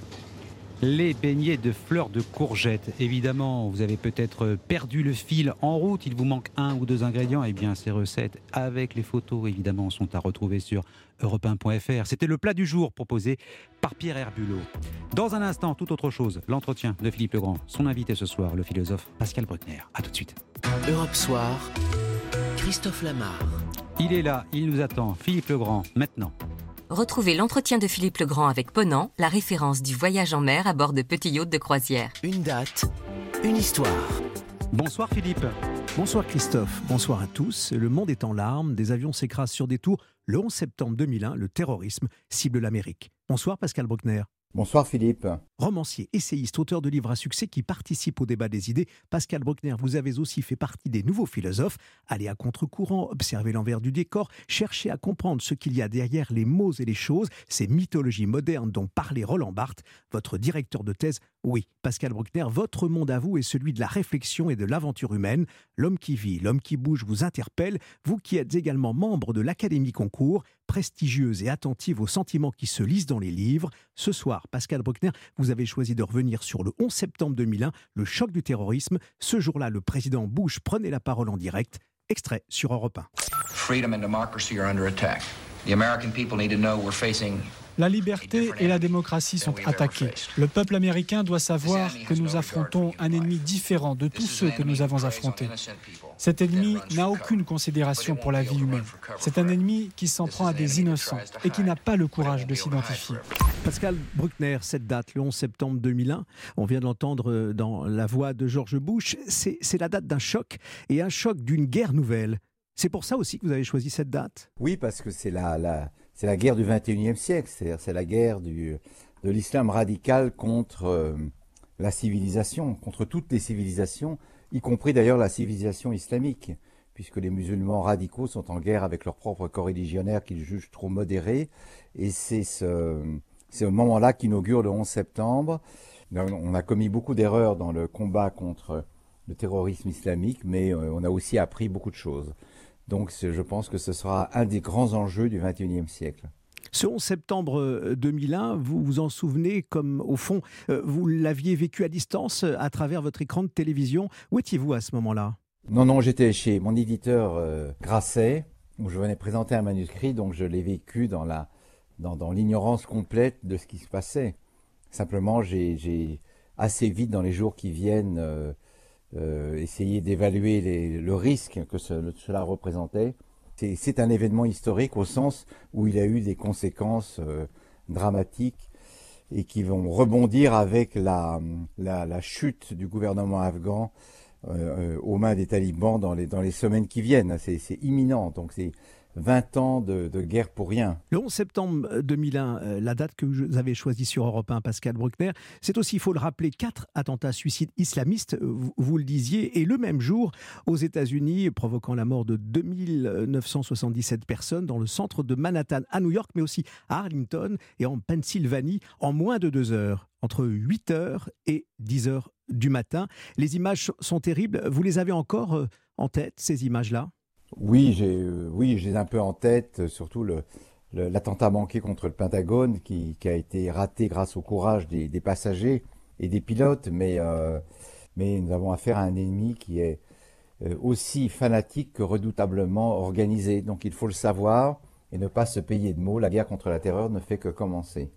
Les beignets de fleurs de courgettes. Évidemment, vous avez peut-être perdu le fil en route. Il vous manque un ou deux ingrédients. Eh bien, ces recettes, avec les photos, évidemment, sont à retrouver sur europe un point f r. C'était le plat du jour proposé par Pierre Herbulot. Dans un instant, tout autre chose. L'entretien de Philippe Legrand. Son invité ce soir, le philosophe Pascal Bruckner. A tout de suite. Europe Soir, Christophe Lamar. Il est là, il nous attend. Philippe Legrand, maintenant. Retrouvez l'entretien de Philippe Legrand avec Ponant, la référence du voyage en mer à bord de petits yachts de croisière. Une date, une histoire. Bonsoir Philippe. Bonsoir Christophe, bonsoir à tous. Le monde est en larmes, des avions s'écrasent sur des tours. Le onze septembre deux mille un, le terrorisme cible l'Amérique. Bonsoir Pascal Bruckner. Bonsoir Philippe. Romancier, essayiste, auteur de livres à succès qui participe au débat des idées, Pascal Bruckner, vous avez aussi fait partie des nouveaux philosophes. Allez à contre-courant, observez l'envers du décor, cherchez à comprendre ce qu'il y a derrière les mots et les choses, ces mythologies modernes dont parlait Roland Barthes, votre directeur de thèse. Oui, Pascal Bruckner, votre monde à vous est celui de la réflexion et de l'aventure humaine. L'homme qui vit, l'homme qui bouge vous interpelle, vous qui êtes également membre de l'Académie Concours, prestigieuse et attentive aux sentiments qui se lisent dans les livres. Ce soir, Pascal Bruckner, vous avez choisi de revenir sur le onze septembre deux mille un, le choc du terrorisme. Ce jour-là, le président Bush prenait la parole en direct. Extrait sur Europe un. Freedom and democracy are under attack. The American people need to know we're facing La liberté et la démocratie sont attaquées. Le peuple américain doit savoir que nous affrontons un ennemi différent de tous ceux que nous avons affrontés. Cet ennemi n'a aucune considération pour la vie humaine. C'est un ennemi qui s'en prend à des innocents et qui n'a pas le courage de s'identifier. Pascal Bruckner, cette date, le onze septembre deux mille un, on vient de l'entendre dans la voix de George Bush, c'est, c'est la date d'un choc et un choc d'une guerre nouvelle. C'est pour ça aussi que vous avez choisi cette date ? Oui, parce que c'est la, la, c'est la guerre du vingt et unième siècle, c'est-à-dire c'est la guerre du, de l'islam radical contre euh, la civilisation, contre toutes les civilisations, y compris d'ailleurs la civilisation islamique, puisque les musulmans radicaux sont en guerre avec leur propre corps religionnaire qu'ils jugent trop modéré, et c'est ce, c'est ce moment-là qu'inaugure le onze septembre. On a commis beaucoup d'erreurs dans le combat contre le terrorisme islamique, mais euh, on a aussi appris beaucoup de choses. Donc je pense que ce sera un des grands enjeux du vingt et unième siècle. Ce onze septembre deux mille un, vous vous en souvenez comme, au fond, vous l'aviez vécu à distance à travers votre écran de télévision. Où étiez-vous à ce moment-là ? Non, non, j'étais chez mon éditeur euh, Grasset, où je venais présenter un manuscrit, donc je l'ai vécu dans, la, dans, dans l'ignorance complète de ce qui se passait. Simplement, j'ai, j'ai assez vite, dans les jours qui viennent, euh, Euh, essayer d'évaluer les, le risque que ce, cela représentait. C'est, c'est un événement historique au sens où il a eu des conséquences euh, dramatiques et qui vont rebondir avec la, la, la chute du gouvernement afghan euh, aux mains des talibans dans les, dans les semaines qui viennent. C'est, c'est imminent, donc c'est vingt ans de, de guerre pour rien. Le onze septembre deux mille un, euh, la date que vous avez choisie sur Europe un, Pascal Bruckner, c'est aussi, il faut le rappeler, quatre attentats suicides islamistes, vous, vous le disiez, et le même jour aux États-Unis, provoquant la mort de deux mille neuf cent soixante-dix-sept personnes dans le centre de Manhattan à New York, mais aussi à Arlington et en Pennsylvanie, en moins de deux heures, entre huit heures et dix heures du matin. Les images sont terribles. Vous les avez encore euh, en tête, ces images-là ? Oui, j'ai, euh, oui, j'ai un peu en tête, surtout le, le, l'attentat manqué contre le Pentagone qui, qui a été raté grâce au courage des, des passagers et des pilotes, mais, euh, mais nous avons affaire à un ennemi qui est euh, aussi fanatique que redoutablement organisé. Donc il faut le savoir et ne pas se payer de mots. La guerre contre la terreur ne fait que commencer.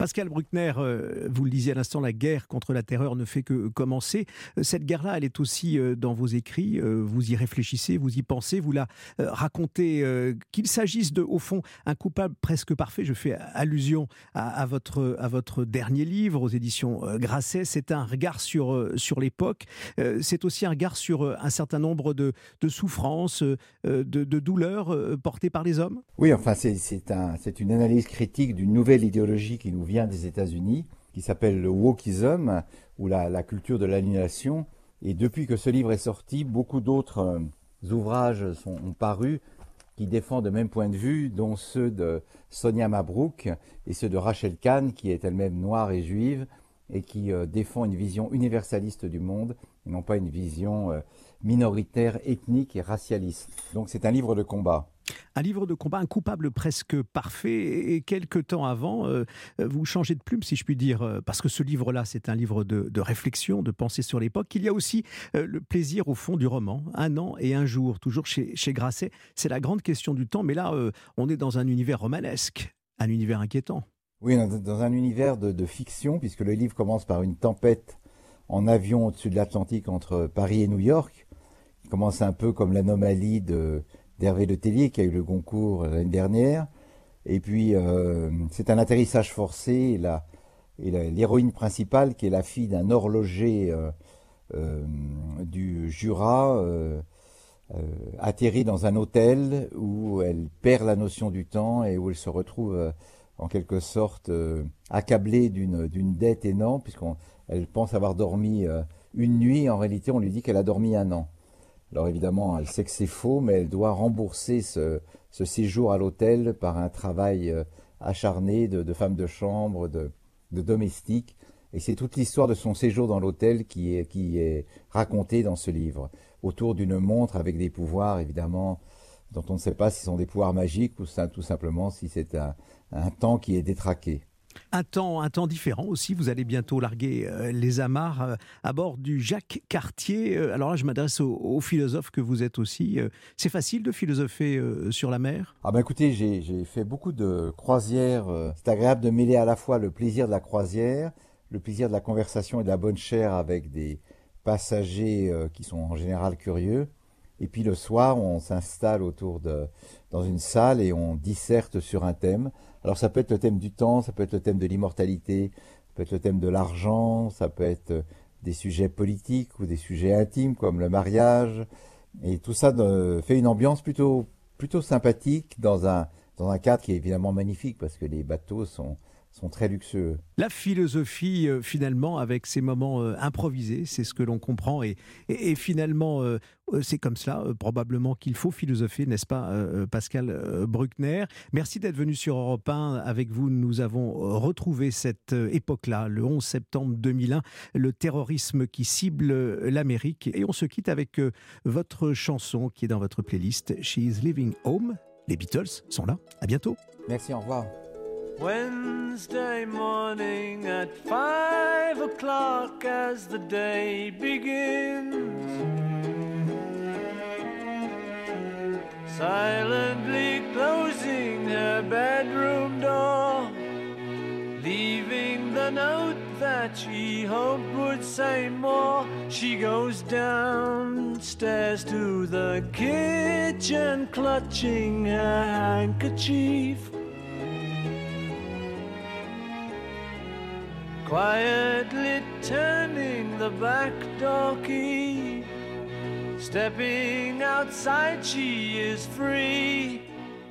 Pascal Bruckner, euh, vous le disiez à l'instant, la guerre contre la terreur ne fait que commencer. Cette guerre-là, elle est aussi euh, dans vos écrits. Euh, vous y réfléchissez, vous y pensez, vous la euh, racontez. Euh, qu'il s'agisse de, au fond, un coupable presque parfait. Je fais allusion à, à, votre, à votre dernier livre aux éditions euh, Grasset. C'est un regard sur, euh, sur l'époque. Euh, c'est aussi un regard sur euh, un certain nombre de, de souffrances, euh, de, de douleurs euh, portées par les hommes. Oui, enfin, c'est, c'est, un, c'est une analyse critique d'une nouvelle idéologie qui nous vient des États-Unis, qui s'appelle le wokism, ou la, la culture de l'aliénation. Et depuis que ce livre est sorti, beaucoup d'autres euh, ouvrages sont, ont paru qui défendent le même point de vue, dont ceux de Sonia Mabrouk et ceux de Rachel Kahn, qui est elle-même noire et juive, et qui euh, défend une vision universaliste du monde, et non pas une vision euh, minoritaire, ethnique et racialiste. Donc c'est un livre de combat. Un livre de combat, un coupable presque parfait. Et quelques temps avant, euh, vous changez de plume, si je puis dire, parce que ce livre-là, c'est un livre de, de réflexion, de pensée sur l'époque. Il y a aussi euh, le plaisir au fond du roman, Un an et un jour, toujours chez, chez Grasset. C'est la grande question du temps, mais là, euh, on est dans un univers romanesque, un univers inquiétant. Oui, dans un univers de, de fiction, puisque le livre commence par une tempête en avion au-dessus de l'Atlantique entre Paris et New York. Il commence un peu comme l'anomalie de... d'Hervé Le Tellier, qui a eu le Goncourt l'année dernière. Et puis, euh, c'est un atterrissage forcé. Et, la, et la, l'héroïne principale, qui est la fille d'un horloger euh, euh, du Jura, euh, euh, atterrit dans un hôtel où elle perd la notion du temps et où elle se retrouve, euh, en quelque sorte, euh, accablée d'une, d'une dette énorme, puisqu'elle pense avoir dormi euh, une nuit. En réalité, on lui dit qu'elle a dormi un an. Alors évidemment, elle sait que c'est faux, mais elle doit rembourser ce, ce séjour à l'hôtel par un travail acharné de, de femme de chambre, de, de domestique. Et c'est toute l'histoire de son séjour dans l'hôtel qui est, qui est racontée dans ce livre, autour d'une montre avec des pouvoirs, évidemment, dont on ne sait pas si ce sont des pouvoirs magiques ou ça, tout simplement si c'est un, un temps qui est détraqué. Un temps, un temps différent aussi, vous allez bientôt larguer euh, les amarres euh, à bord du Jacques Cartier. Euh, alors là, je m'adresse aux, aux philosophes que vous êtes aussi. Euh, c'est facile de philosopher euh, sur la mer ? Ah ben écoutez, j'ai, j'ai fait beaucoup de croisières. Euh, c'est agréable de mêler à la fois le plaisir de la croisière, le plaisir de la conversation et de la bonne chère avec des passagers euh, qui sont en général curieux. Et puis le soir, on s'installe autour de, dans une salle et on disserte sur un thème. Alors ça peut être le thème du temps, ça peut être le thème de l'immortalité, ça peut être le thème de l'argent, ça peut être des sujets politiques ou des sujets intimes comme le mariage. Et tout ça de, fait une ambiance plutôt, plutôt sympathique dans un, dans un cadre qui est évidemment magnifique parce que les bateaux sont, sont très luxueux. La philosophie, euh, finalement, avec ces moments euh, improvisés, c'est ce que l'on comprend. Et, et, et finalement, euh, c'est comme cela, euh, probablement, qu'il faut philosopher, n'est-ce pas, euh, Pascal euh, Bruckner ? Merci d'être venu sur Europe un. Avec vous, nous avons retrouvé cette euh, époque-là, le onze septembre deux mille un, le terrorisme qui cible euh, l'Amérique. Et on se quitte avec euh, votre chanson qui est dans votre playlist, She is Leaving Home. Les Beatles sont là. À bientôt. Merci, au revoir. Wednesday morning at five o'clock as the day begins, silently closing her bedroom door, leaving the note that she hoped would say more. She goes downstairs to the kitchen, clutching her handkerchief, quietly turning the back door key. Stepping outside, she is free.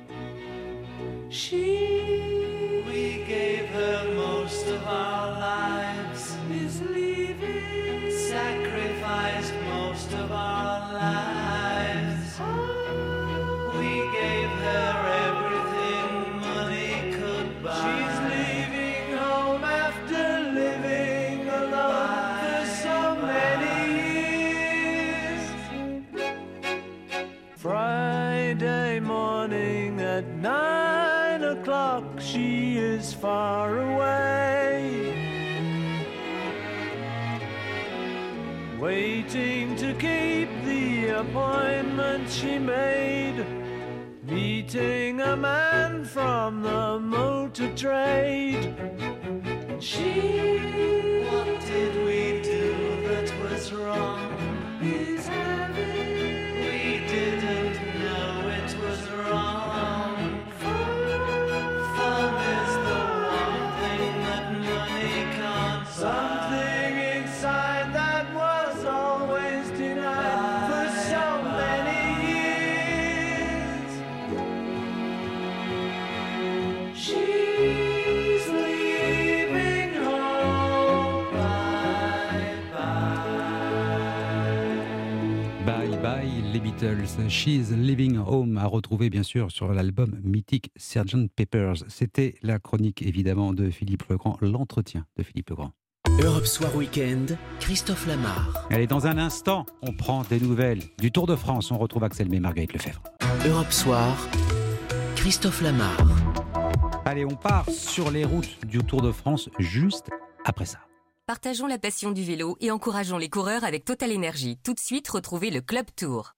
She, we gave her most of our lives, is leaving, sacrificed most of our lives. We gave her everything money could buy. She's leaving home after living alone for so many years. Friday morning at nine o'clock, she is far away, waiting to keep the appointment she made, meeting a man from the motor trade. Les Beatles, She's Living Home, à retrouver bien sûr sur l'album mythique sergeant Pepper's. C'était la chronique évidemment de Philippe Legrand, l'entretien de Philippe Legrand. Europe Soir Weekend, Christophe Lamar. Allez, dans un instant, on prend des nouvelles du Tour de France. On retrouve Axel May, Marguerite Lefebvre. Europe Soir, Christophe Lamar. Allez, on part sur les routes du Tour de France juste après ça. Partageons la passion du vélo et encourageons les coureurs avec Total Energy. Tout de suite, retrouvez le Club Tour.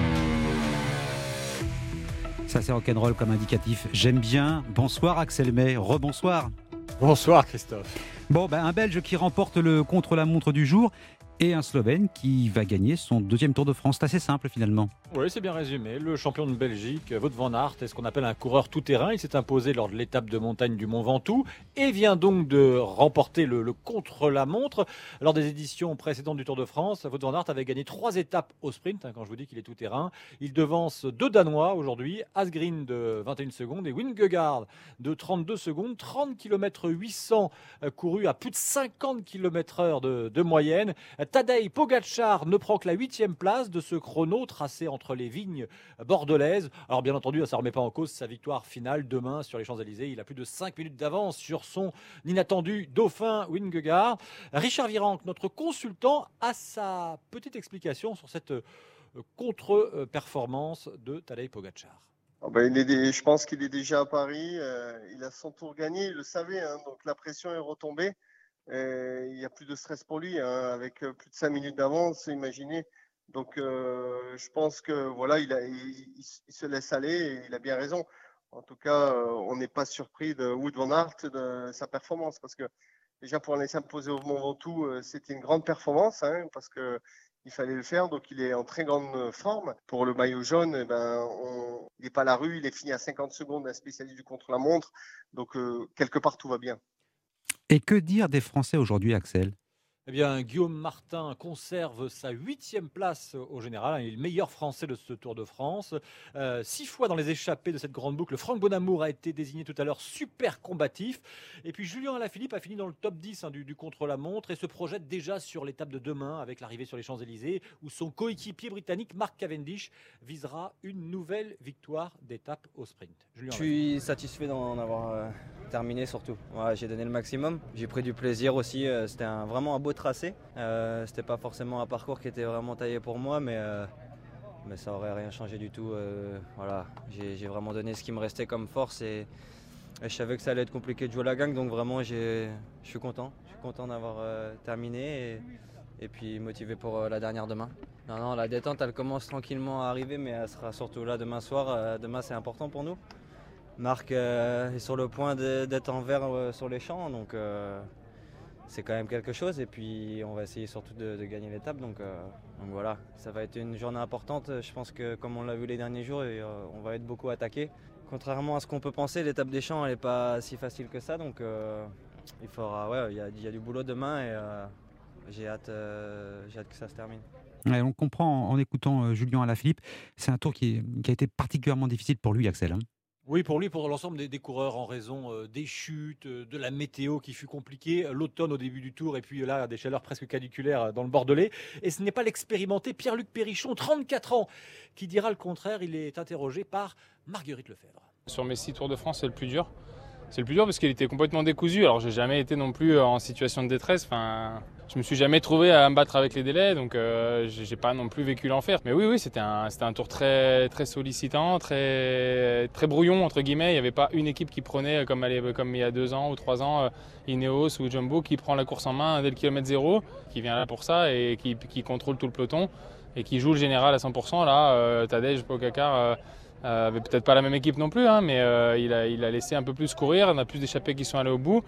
Ça, c'est rock'n'roll comme indicatif. J'aime bien. Bonsoir Axel May, rebonsoir. Bonsoir Christophe. Bon, ben, un Belge qui remporte le contre-la-montre du jour et un Slovène qui va gagner son deuxième Tour de France. C'est assez simple finalement. Oui, c'est bien résumé. Le champion de Belgique, Wout van Aert, est ce qu'on appelle un coureur tout-terrain. Il s'est imposé lors de l'étape de montagne du Mont Ventoux et vient donc de remporter le, le contre-la-montre. Lors des éditions précédentes du Tour de France, Wout van Aert avait gagné trois étapes au sprint, hein, quand je vous dis qu'il est tout-terrain. Il devance deux Danois aujourd'hui, Asgreen de vingt et une secondes et Vingegaard de trente-deux secondes. trente kilomètres huit cents courus à plus de cinquante kilomètres heure de, de moyenne. Tadej Pogačar ne prend que la huitième place de ce chrono tracé entre les vignes bordelaises. Alors bien entendu, ça ne remet pas en cause sa victoire finale demain sur les Champs-Élysées. Il a plus de cinq minutes d'avance sur son inattendu dauphin Vingegaard. Richard Virenque, notre consultant, a sa petite explication sur cette contre-performance de Tadej Pogačar. Oh ben, il est, je pense qu'il est déjà à Paris. Euh, il a son tour gagné, il le savait. Hein, donc la pression est retombée. Et il n'y a plus de stress pour lui, hein, avec plus de cinq minutes d'avance, imaginez. Donc, euh, je pense que voilà, il, a, il, il se laisse aller et il a bien raison. En tout cas, euh, on n'est pas surpris de Wout van Aert, de sa performance, parce que déjà pour aller s'imposer au Mont Ventoux, euh, c'était une grande performance, hein, parce que il fallait le faire. Donc, il est en très grande forme. Pour le maillot jaune, eh ben, on, il n'est pas à la rue, il est fini à cinquante secondes, un spécialiste du contre-la-montre. Donc, euh, quelque part, tout va bien. Et que dire des Français aujourd'hui, Axel ? Eh bien, Guillaume Martin conserve sa huitième place au général. Il est le meilleur Français de ce Tour de France. Euh, six fois dans les échappées de cette grande boucle. Franck Bonamour a été désigné tout à l'heure super combatif. Et puis Julien Alaphilippe a fini dans le top dix hein, du, du contre-la-montre et se projette déjà sur l'étape de demain avec l'arrivée sur les Champs-Élysées où son coéquipier britannique Mark Cavendish visera une nouvelle victoire d'étape au sprint. Julien Je suis satisfait d'en avoir euh, terminé surtout. Ouais, j'ai donné le maximum. J'ai pris du plaisir aussi. Euh, c'était un, vraiment un beau tracé. Euh, c'était pas forcément un parcours qui était vraiment taillé pour moi, mais, euh, mais ça aurait rien changé du tout. Euh, voilà, j'ai, j'ai vraiment donné ce qui me restait comme force et, et je savais que ça allait être compliqué de jouer la gang, donc vraiment j'ai, je suis content. Je suis content d'avoir euh, terminé et, et puis motivé pour euh, la dernière demain. Non, non, la détente elle commence tranquillement à arriver, mais elle sera surtout là demain soir. Euh, demain c'est important pour nous. Marc euh, est sur le point de, d'être en vert euh, sur les champs, donc. Euh, C'est quand même quelque chose et puis on va essayer surtout de, de gagner l'étape. Donc, euh, donc voilà, ça va être une journée importante. Je pense que comme on l'a vu les derniers jours, et, euh, on va être beaucoup attaqué. Contrairement à ce qu'on peut penser, l'étape des champs elle n'est pas si facile que ça. Donc euh, il faudra, ouais, il y a, il y a du boulot demain et euh, j'ai hâte, euh, j'ai hâte que ça se termine. Ouais, on comprend en écoutant euh, Julien Alaphilippe, c'est un tour qui, est, qui a été particulièrement difficile pour lui, Axel. Hein. Oui, pour lui, pour l'ensemble des, des coureurs, en raison euh, des chutes, euh, de la météo qui fut compliquée, l'automne au début du tour, et puis là, des chaleurs presque caniculaires dans le Bordelais. Et ce n'est pas l'expérimenté Pierre-Luc Périchon, trente-quatre ans, qui dira le contraire. Il est interrogé par Marguerite Lefebvre. Sur mes six Tours de France, c'est le plus dur. C'est le plus dur parce qu'il était complètement décousu. Alors, j'ai jamais été non plus en situation de détresse. Enfin, je me suis jamais trouvé à me battre avec les délais, donc euh, j'ai pas non plus vécu l'enfer. Mais oui, oui, c'était un, c'était un tour très, très sollicitant, très, très brouillon entre guillemets. Il n'y avait pas une équipe qui prenait comme, elle, comme il y a deux ans ou trois ans, euh, Ineos ou Jumbo, qui prend la course en main dès le kilomètre zéro, qui vient là pour ça et qui, qui contrôle tout le peloton et qui joue le général à cent pour cent. Là, euh, Tadej Pogačar. Euh, Euh, avait peut-être pas la même équipe non plus, hein, mais euh, il, a, il a laissé un peu plus courir. On a plus d'échappés qui sont allés au bout.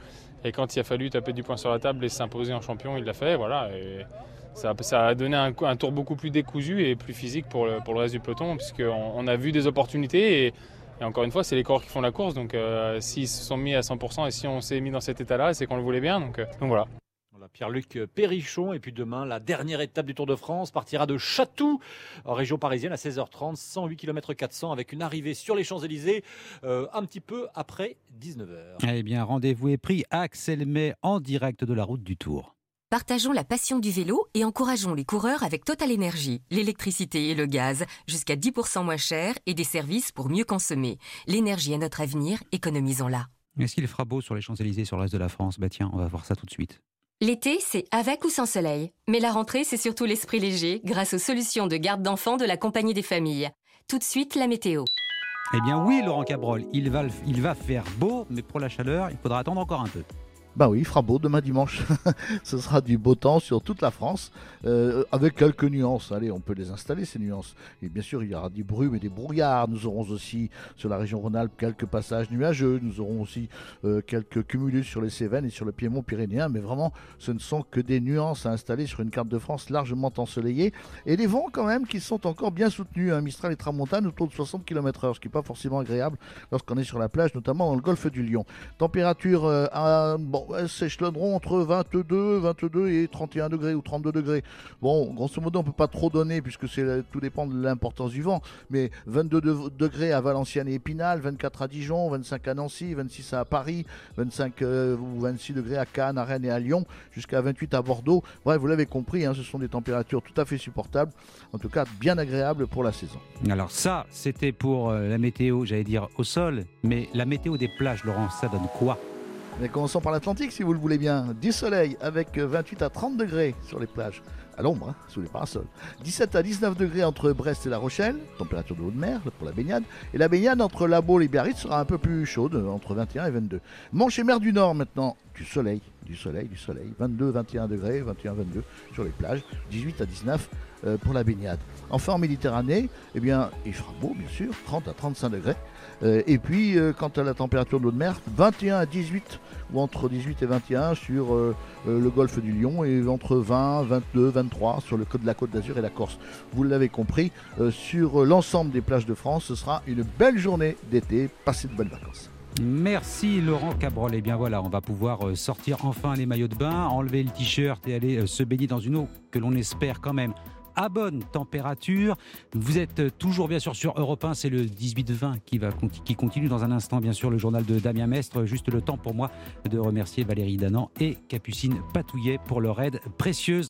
Et quand il a fallu taper du poing sur la table et s'imposer en champion, il l'a fait. Voilà. Et ça, ça a donné un, un tour beaucoup plus décousu et plus physique pour le, pour le reste du peloton, puisqu'on on a vu des opportunités. Et, et encore une fois, c'est les coureurs qui font la course. Donc euh, s'ils se sont mis à cent pour cent et si on s'est mis dans cet état-là, c'est qu'on le voulait bien. Donc, euh, donc voilà. Voilà, Pierre-Luc Perrichon. Et puis demain, la dernière étape du Tour de France partira de Chatou, en région parisienne, à seize heures trente, cent huit kilomètres quatre cents, avec une arrivée sur les Champs-Élysées euh, un petit peu après dix-neuf heures. Eh bien, rendez-vous est pris. Axel May en direct de la route du Tour. Partageons la passion du vélo et encourageons les coureurs avec Total Énergie, l'électricité et le gaz, jusqu'à dix pour cent moins cher et des services pour mieux consommer. L'énergie est notre avenir, économisons-la. Est-ce qu'il fera beau sur les Champs-Élysées, sur le reste de la France? Bah tiens, on va voir ça tout de suite. L'été, c'est avec ou sans soleil. Mais la rentrée, c'est surtout l'esprit léger, grâce aux solutions de garde d'enfants de la compagnie des familles. Tout de suite, la météo. Eh bien oui, Laurent Cabrol, il va, il va faire beau, mais pour la chaleur, il faudra attendre encore un peu. Bah oui, il fera beau demain dimanche. Ce sera du beau temps sur toute la France, euh, avec quelques nuances. Allez, on peut les installer, ces nuances. Et bien sûr, il y aura des brumes et des brouillards. Nous aurons aussi, sur la région Rhône-Alpes, quelques passages nuageux. Nous aurons aussi euh, quelques cumulus sur les Cévennes et sur le piémont pyrénéen. Mais vraiment, ce ne sont que des nuances à installer sur une carte de France largement ensoleillée. Et des vents, quand même, qui sont encore bien soutenus. Hein. Mistral et Tramontane autour de soixante kilomètres heure, ce qui n'est pas forcément agréable lorsqu'on est sur la plage, notamment dans le golfe du Lion. Température euh, à... Bon, elles s'échelonneront entre vingt-deux, vingt-deux et trente et un degrés ou trente-deux degrés. Bon, grosso modo, on ne peut pas trop donner puisque c'est, tout dépend de l'importance du vent. Mais vingt-deux degrés à Valenciennes et Épinal, vingt-quatre à Dijon, vingt-cinq à Nancy, vingt-six à Paris, vingt-cinq euh, ou vingt-six degrés à Cannes, à Rennes et à Lyon, jusqu'à vingt-huit à Bordeaux. Bref, vous l'avez compris, hein, ce sont des températures tout à fait supportables, en tout cas bien agréables pour la saison. Alors ça, c'était pour euh, la météo, j'allais dire au sol, mais la météo des plages, Laurent, ça donne quoi ? Mais commençons par l'Atlantique si vous le voulez bien. Du soleil avec vingt-huit à trente degrés sur les plages, à l'ombre, hein, sous les parasols. dix-sept à dix-neuf degrés entre Brest et La Rochelle, température de l'eau de mer pour la baignade. Et la baignade entre La Baule et Biarritz sera un peu plus chaude, entre vingt et un et vingt-deux. Manche et mer du Nord maintenant, du soleil, du soleil, du soleil. vingt-deux, vingt et un degrés, vingt et un, vingt-deux sur les plages, dix-huit à dix-neuf euh, pour la baignade. Enfin en Méditerranée, eh bien, il fera beau bien sûr, trente à trente-cinq degrés. Euh, et puis, euh, quant à la température de l'eau de mer, vingt et un à dix-huit, ou entre dix-huit et vingt et un sur euh, euh, le golfe du Lion, et entre vingt, vingt-deux, vingt-trois sur le côte de la Côte d'Azur et la Corse. Vous l'avez compris, euh, sur l'ensemble des plages de France, ce sera une belle journée d'été. Passez de belles vacances. Merci Laurent Cabrol. Et bien voilà, on va pouvoir sortir enfin les maillots de bain, enlever le t-shirt et aller se baigner dans une eau que l'on espère quand même à bonne température. Vous êtes toujours bien sûr sur Europe un, c'est le dix-huit vingt qui, va, qui continue dans un instant bien sûr le journal de Damien Mestre. Juste le temps pour moi de remercier Valérie Danan et Capucine Patouillet pour leur aide précieuse.